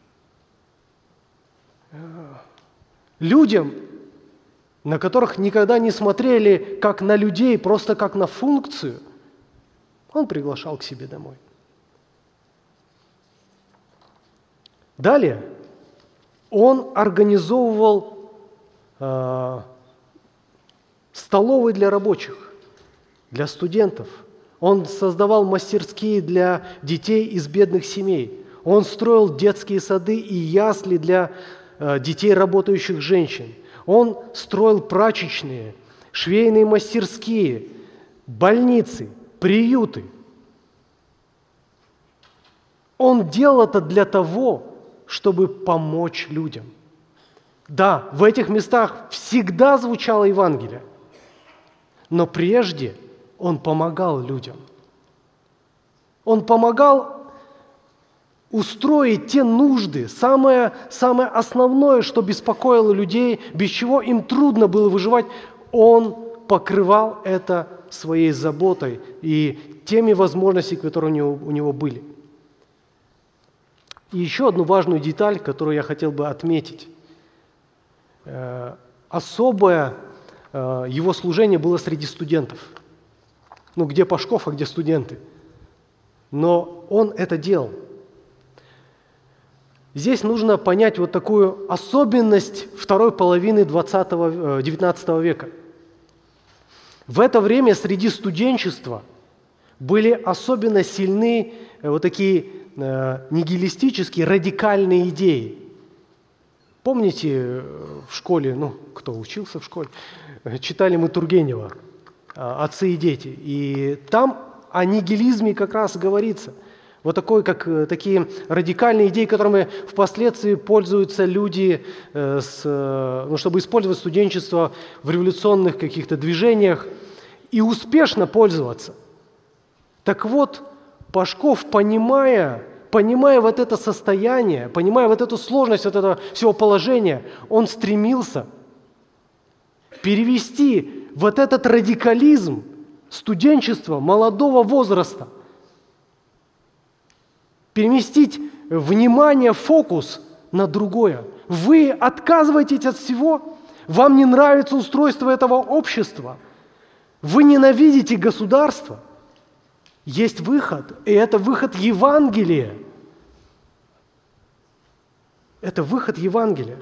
Людям, на которых никогда не смотрели как на людей, просто как на функцию, он приглашал к себе домой. Далее он организовывал э, столовые для рабочих, для студентов. Он создавал мастерские для детей из бедных семей. Он строил детские сады и ясли для э, детей работающих женщин. Он строил прачечные, швейные мастерские, больницы, приюты. Он делал это для того, чтобы помочь людям. Да, в этих местах всегда звучало Евангелие, но прежде он помогал людям. Он помогал устроить те нужды, самое, самое основное, что беспокоило людей, без чего им трудно было выживать, он покрывал это своей заботой и теми возможностями, которые у него, у него были. И еще одну важную деталь, которую я хотел бы отметить. Э, особое э, его служение было среди студентов. Ну, где Пашков, а где студенты. Но он это делал. Здесь нужно понять вот такую особенность второй половины двадцатого, девятнадцатого века. В это время среди студенчества были особенно сильны вот такие э, нигилистические, радикальные идеи. Помните в школе, ну, кто учился в школе, читали мы Тургенева «Отцы и дети», и там о нигилизме как раз говорится. Вот такой, как такие радикальные идеи, которыми впоследствии пользуются люди, э, с, ну, чтобы использовать студенчество в революционных каких-то движениях и успешно пользоваться. Так вот, Пашков, понимая, понимая вот это состояние, понимая вот эту сложность вот этого всего положения, он стремился перевести вот этот радикализм студенчества молодого возраста, переместить внимание, фокус на другое. Вы отказываетесь от всего, вам не нравится устройство этого общества, вы ненавидите государство. Есть выход, и это выход Евангелия. Это выход Евангелия.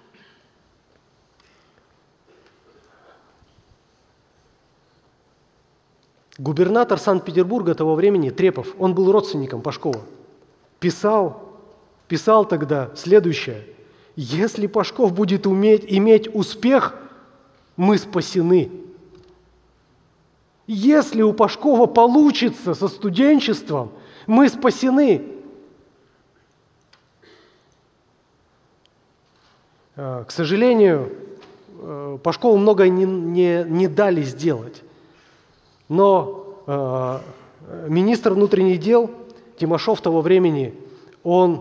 Губернатор Санкт-Петербурга того времени, Трепов, он был родственником Пашкова, писал, писал тогда следующее: «Если Пашков будет уметь, иметь успех, мы спасены. Если у Пашкова получится со студенчеством, мы спасены». К сожалению, Пашкову многое не, не, не дали сделать. Но э, министр внутренних дел Тимошов того времени, он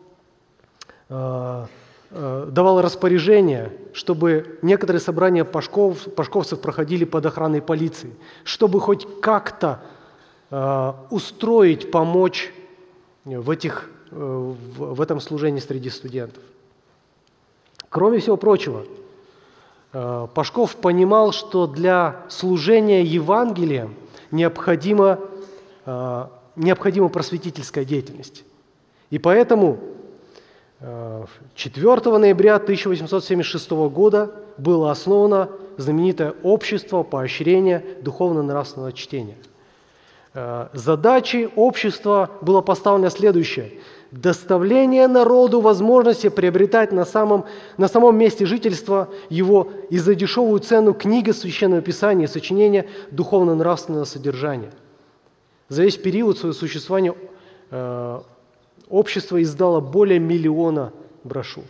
э, э, давал распоряжение, чтобы некоторые собрания пашков, пашковцев проходили под охраной полиции, чтобы хоть как-то э, устроить, помочь в, этих, э, в, в этом служении среди студентов. Кроме всего прочего, Пашков понимал, что для служения Евангелием необходима, необходима просветительская деятельность. И поэтому четвёртого ноября тысяча восемьсот семьдесят шестого года было основано знаменитое общество поощрения духовно-нравственного чтения. Задачей общества было поставлено следующее: доставление народу возможности приобретать на самом, на самом месте жительства его и за дешевую цену книги Священного Писания и сочинения духовно-нравственного содержания. За весь период своего существования э, общество издало более миллиона брошюр.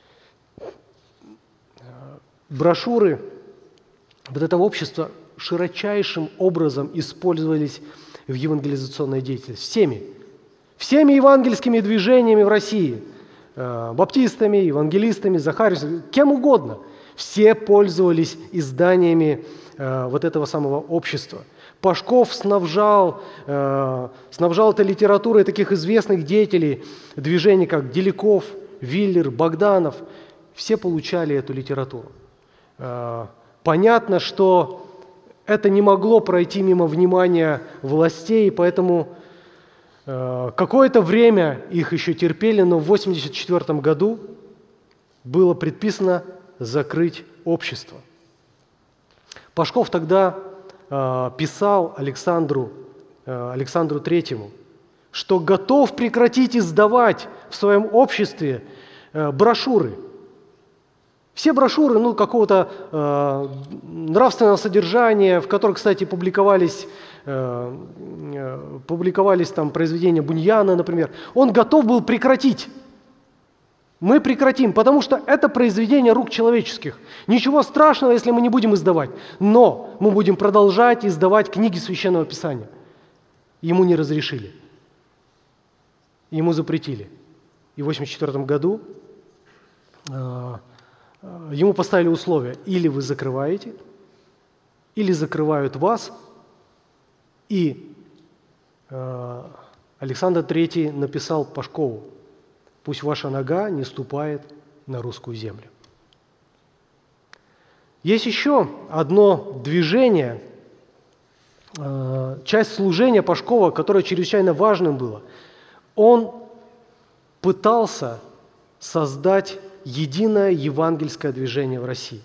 Брошюры вот этого общества широчайшим образом использовались в евангелизационной деятельности всеми. Всеми евангельскими движениями в России, э, баптистами, евангелистами, захариевцами, кем угодно, все пользовались изданиями э, вот этого самого общества. Пашков снабжал, э, снабжал этой литературой таких известных деятелей движений, как Деляков, Виллер, Богданов. Все получали эту литературу. Э, понятно, что это не могло пройти мимо внимания властей, поэтому какое-то время их еще терпели, но в восемьдесят четвёртом году было предписано закрыть общество. Пашков тогда э, писал Александру, э, Александру Третьему, что готов прекратить издавать в своем обществе э, брошюры. Все брошюры, ну, какого-то э, нравственного содержания, в которых, кстати, публиковались, э, э, публиковались там произведения Буньяна, например, он готов был прекратить. Мы прекратим, потому что это произведение рук человеческих. Ничего страшного, если мы не будем издавать. Но мы будем продолжать издавать книги Священного Писания. Ему не разрешили. Ему запретили. И в восемьдесят четвёртом году э, ему поставили условия: или вы закрываете, или закрывают вас. И э, Александр Третий написал Пашкову: «Пусть ваша нога не ступает на русскую землю». Есть еще одно движение, э, часть служения Пашкова, которое чрезвычайно важным было. Он пытался создать единое евангельское движение в России.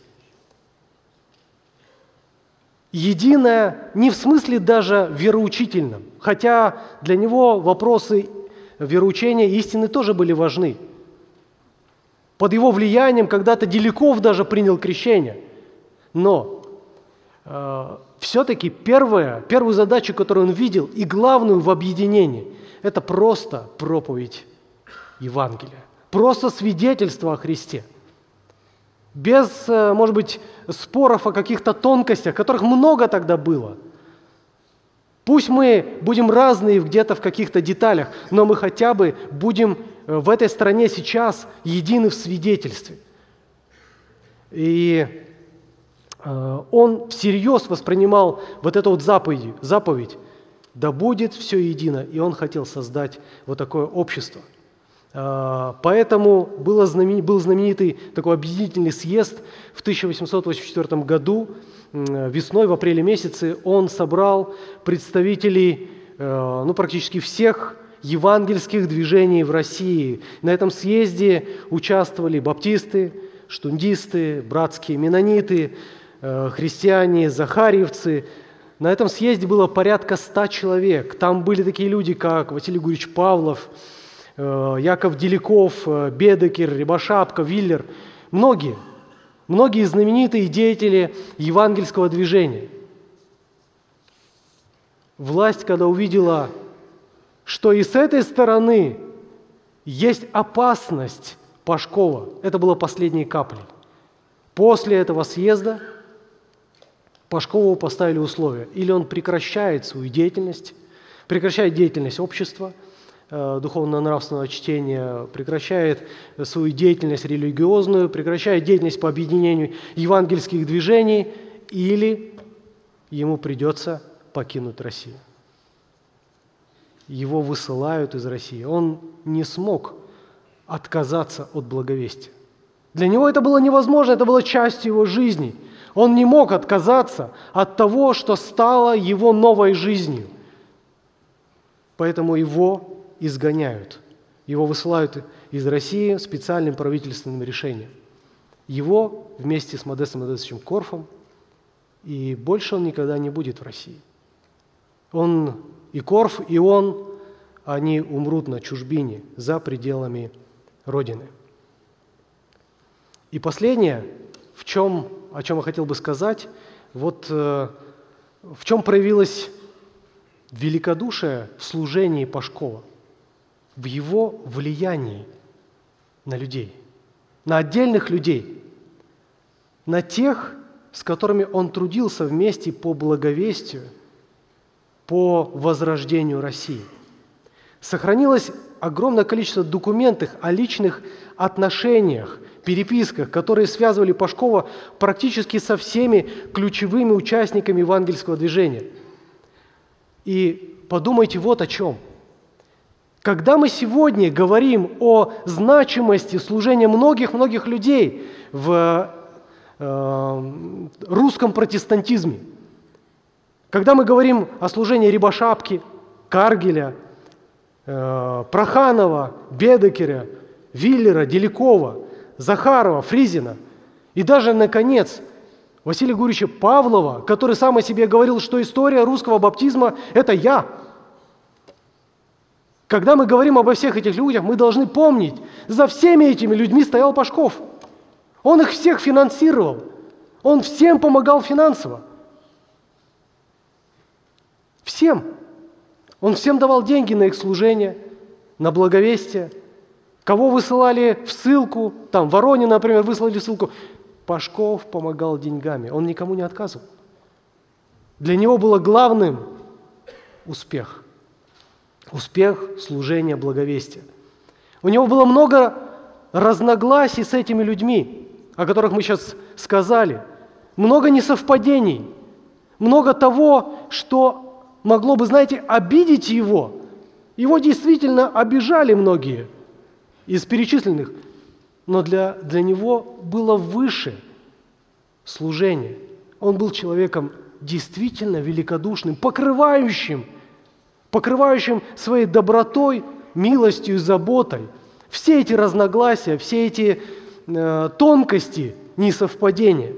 Единое не в смысле даже вероучительном, хотя для него вопросы вероучения и истины тоже были важны. Под его влиянием когда-то Деляков даже принял крещение. Но э, все-таки первое, первую задачу, которую он видел, и главную в объединении, это просто проповедь Евангелия. Просто свидетельство о Христе. Без, может быть, споров о каких-то тонкостях, которых много тогда было. Пусть мы будем разные где-то в каких-то деталях, но мы хотя бы будем в этой стране сейчас едины в свидетельстве. И э, он всерьез воспринимал вот эту вот заповедь, заповедь «Да будет все едино», и он хотел создать вот такое общество. Поэтому был знаменитый такой объединительный съезд в тысяча восемьсот восемьдесят четвёртом году, весной, в апреле месяце. Он собрал представителей ну, практически всех евангельских движений в России. На этом съезде участвовали баптисты, штундисты, братские менониты, христиане, захарьевцы. На этом съезде было порядка ста человек. Там были такие люди, как Василий Гурьевич Павлов, Яков Деляков, Бедекер, Рябошапка, Виллер. Многие, многие знаменитые деятели евангельского движения. Власть, когда увидела, что и с этой стороны есть опасность Пашкова, это было последней каплей. После этого съезда Пашкову поставили условия. Или он прекращает свою деятельность, прекращает деятельность общества, э, духовно-нравственного чтения, прекращает свою деятельность религиозную, прекращает деятельность по объединению евангельских движений, или ему придется покинуть Россию. Его высылают из России. Он не смог отказаться от благовестия. Для него это было невозможно, это было частью его жизни. Он не мог отказаться от того, что стало его новой жизнью. Поэтому его изгоняют. Его высылают из России специальным правительственным решением. Его вместе с Модестом Модестовичем Корфом, и больше он никогда не будет в России. Он, и Корф, и он, они умрут на чужбине за пределами Родины. И последнее, в чем, о чем я хотел бы сказать, вот э, в чем проявилось великодушие в служении Пашкова, в его влиянии на людей, на отдельных людей, на тех, с которыми он трудился вместе по благовестию, по возрождению России. Сохранилось огромное количество документов о личных отношениях, переписках, которые связывали Пашкова практически со всеми ключевыми участниками евангельского движения. И подумайте вот о чем. Когда мы сегодня говорим о значимости служения многих-многих людей в э, русском протестантизме, когда мы говорим о служении Рябошапки, Каргеля, э, Проханова, Бедекера, Виллера, Делякова, Захарова, Фризина и даже, наконец, Василия Гурьевича Павлова, который сам о себе говорил, что история русского баптизма – это я. Когда мы говорим обо всех этих людях, мы должны помнить, за всеми этими людьми стоял Пашков. Он их всех финансировал, он всем помогал финансово. Всем. Он всем давал деньги на их служение, на благовестие. Кого высылали в ссылку, там Воронина, например, выслали в ссылку, Пашков помогал деньгами, он никому не отказывал. Для него было главным успех. Успех служения благовестия. У него было много разногласий с этими людьми, о которых мы сейчас сказали, много несовпадений, много того, что могло бы, знаете, обидеть его. Его действительно обижали многие из перечисленных, но для, для него было выше служение. Он был человеком действительно великодушным, покрывающим, покрывающим своей добротой, милостью и заботой все эти разногласия, все эти э, тонкости, несовпадения.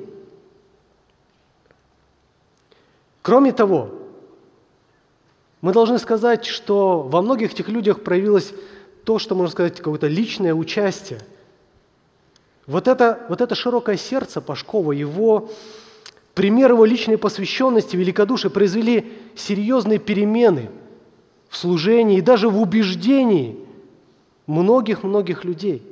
Кроме того, мы должны сказать, что во многих этих людях проявилось то, что, можно сказать, какое-то личное участие. Вот это, вот это широкое сердце Пашкова, его пример его личной посвященности, великодушия произвели серьезные перемены в служении и даже в убеждении многих-многих людей.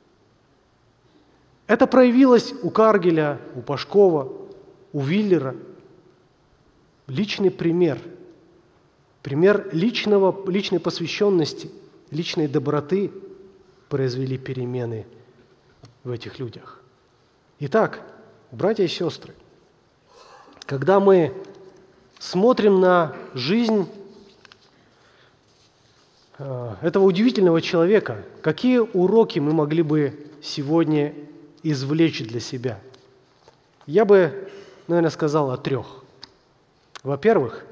Это проявилось у Каргеля, у Пашкова, у Виллера. Личный пример. Пример личного, личной посвященности, личной доброты произвели перемены в этих людях. Итак, братья и сестры, когда мы смотрим на жизнь этого удивительного человека, какие уроки мы могли бы сегодня извлечь для себя? Я бы, наверное, сказал о трех. Во-первых,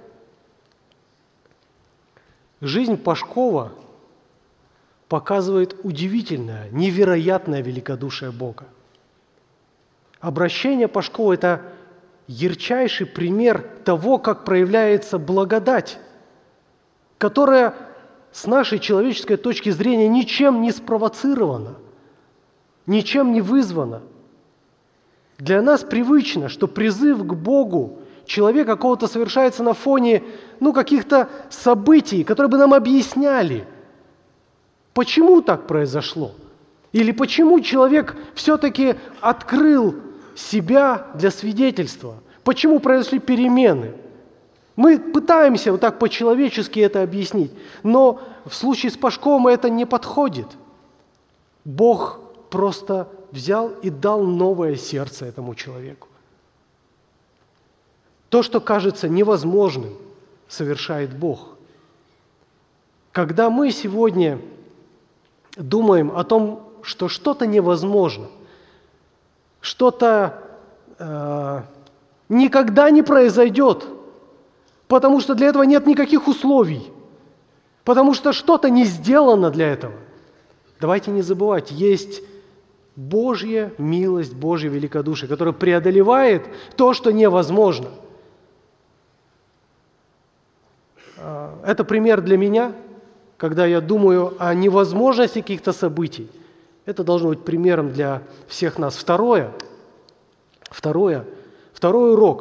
жизнь Пашкова показывает удивительное, невероятное великодушие Бога. Обращение Пашкова – это ярчайший пример того, как проявляется благодать, которая с нашей человеческой точки зрения ничем не спровоцирована, ничем не вызвана. Для нас привычно, что призыв к Богу человека какого-то совершается на фоне ну, каких-то событий, которые бы нам объясняли, почему так произошло, или почему человек все-таки открыл себя для свидетельства, почему произошли перемены. Мы пытаемся вот так по-человечески это объяснить, но в случае с Пашковым это не подходит. Бог просто взял и дал новое сердце этому человеку. То, что кажется невозможным, совершает Бог. Когда мы сегодня думаем о том, что что-то невозможно, что-то э, никогда не произойдет, потому что для этого нет никаких условий, потому что что-то не сделано для этого. Давайте не забывать, есть Божья милость, Божье великодушие, которое преодолевает то, что невозможно. Это пример для меня, когда я думаю о невозможности каких-то событий. Это должно быть примером для всех нас. Второе, второе, второй урок.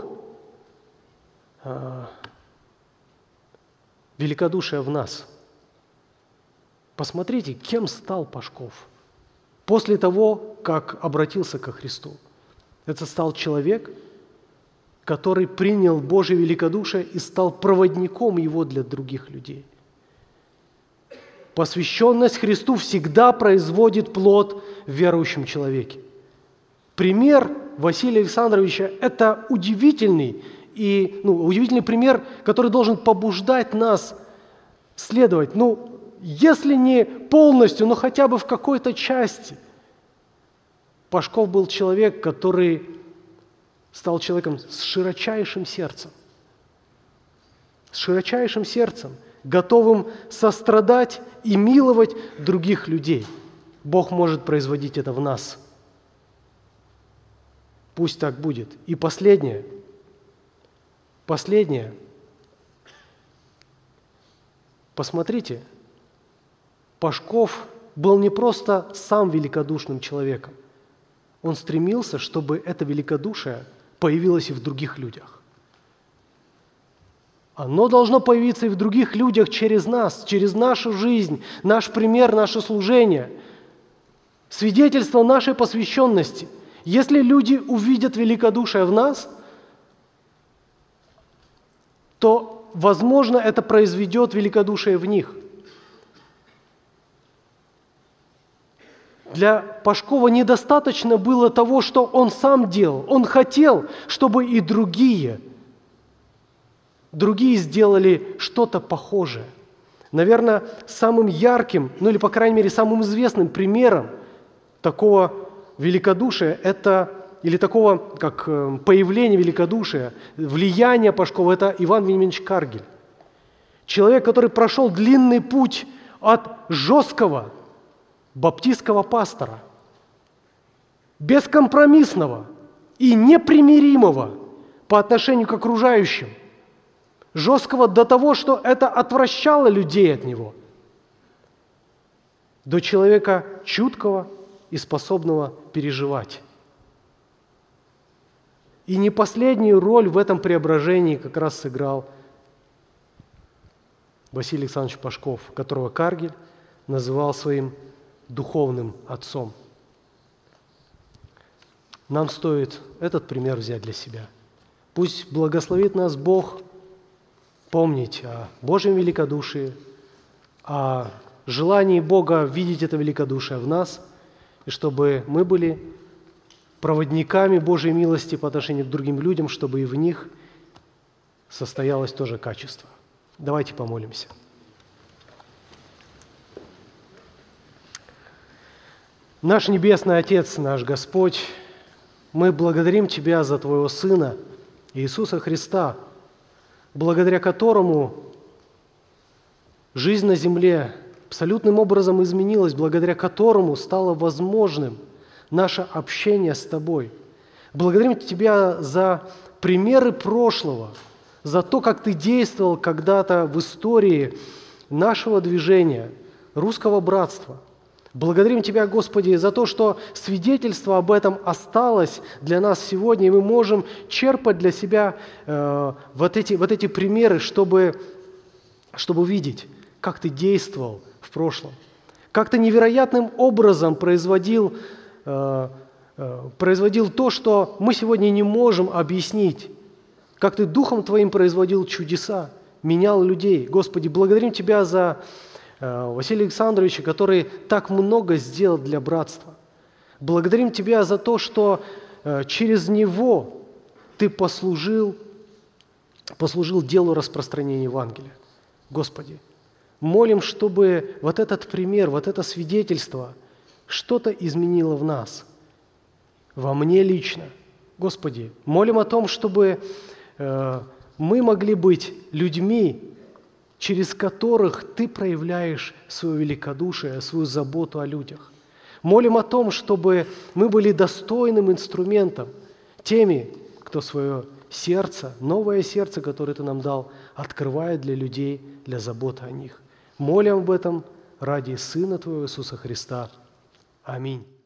Великодушие в нас. Посмотрите, кем стал Пашков после того, как обратился ко Христу. Это стал человек, который принял Божье великодушие и стал проводником его для других людей. Посвященность Христу всегда производит плод в верующем человеке. Пример Василия Александровича – это удивительный, и, ну, удивительный пример, который должен побуждать нас следовать, ну, если не полностью, но хотя бы в какой-то части. Пашков был человек, который стал человеком с широчайшим сердцем. С широчайшим сердцем, готовым сострадать и миловать других людей. Бог может производить это в нас. Пусть так будет. И последнее. Последнее. Посмотрите, Пашков был не просто сам великодушным человеком. Он стремился, чтобы это великодушие появилось и в других людях. Оно должно появиться и в других людях через нас, через нашу жизнь, наш пример, наше служение, свидетельство нашей посвященности. Если люди увидят великодушие в нас, то, возможно, это произведет великодушие в них. Для Пашкова недостаточно было того, что он сам делал. Он хотел, чтобы и другие, другие сделали что-то похожее. Наверное, самым ярким, ну или, по крайней мере, самым известным примером такого великодушия, это, или такого, как появления великодушия, влияния Пашкова, это Иван Вениаминович Каргель. Человек, который прошел длинный путь от жесткого баптистского пастора, бескомпромиссного и непримиримого по отношению к окружающим, жесткого до того, что это отвращало людей от него, до человека чуткого и способного переживать. И не последнюю роль в этом преображении как раз сыграл Василий Александрович Пашков, которого Каргель называл своим духовным отцом. Нам стоит этот пример взять для себя. Пусть благословит нас Бог помнить о Божьем великодушии, о желании Бога видеть это великодушие в нас, и чтобы мы были проводниками Божьей милости по отношению к другим людям, чтобы и в них состоялось то же качество. Давайте помолимся. Наш Небесный Отец, наш Господь, мы благодарим Тебя за Твоего Сына Иисуса Христа, благодаря которому жизнь на земле абсолютным образом изменилась, благодаря которому стало возможным наше общение с Тобой. Благодарим Тебя за примеры прошлого, за то, как Ты действовал когда-то в истории нашего движения, русского братства. Благодарим Тебя, Господи, за то, что свидетельство об этом осталось для нас сегодня, и мы можем черпать для себя э, вот, эти, вот эти примеры, чтобы, чтобы видеть, как Ты действовал в прошлом, как Ты невероятным образом производил, э, э, производил то, что мы сегодня не можем объяснить, как Ты Духом Твоим производил чудеса, менял людей. Господи, благодарим Тебя за Василия Александровича, который так много сделал для братства. Благодарим Тебя за то, что через него Ты послужил, послужил делу распространения Евангелия. Господи, молим, чтобы вот этот пример, вот это свидетельство что-то изменило в нас, во мне лично. Господи, молим о том, чтобы э, мы могли быть людьми, через которых Ты проявляешь свое великодушие, свою заботу о людях. Молим о том, чтобы мы были достойным инструментом, теми, кто свое сердце, новое сердце, которое Ты нам дал, открывает для людей, для заботы о них. Молим об этом ради Сына Твоего Иисуса Христа. Аминь.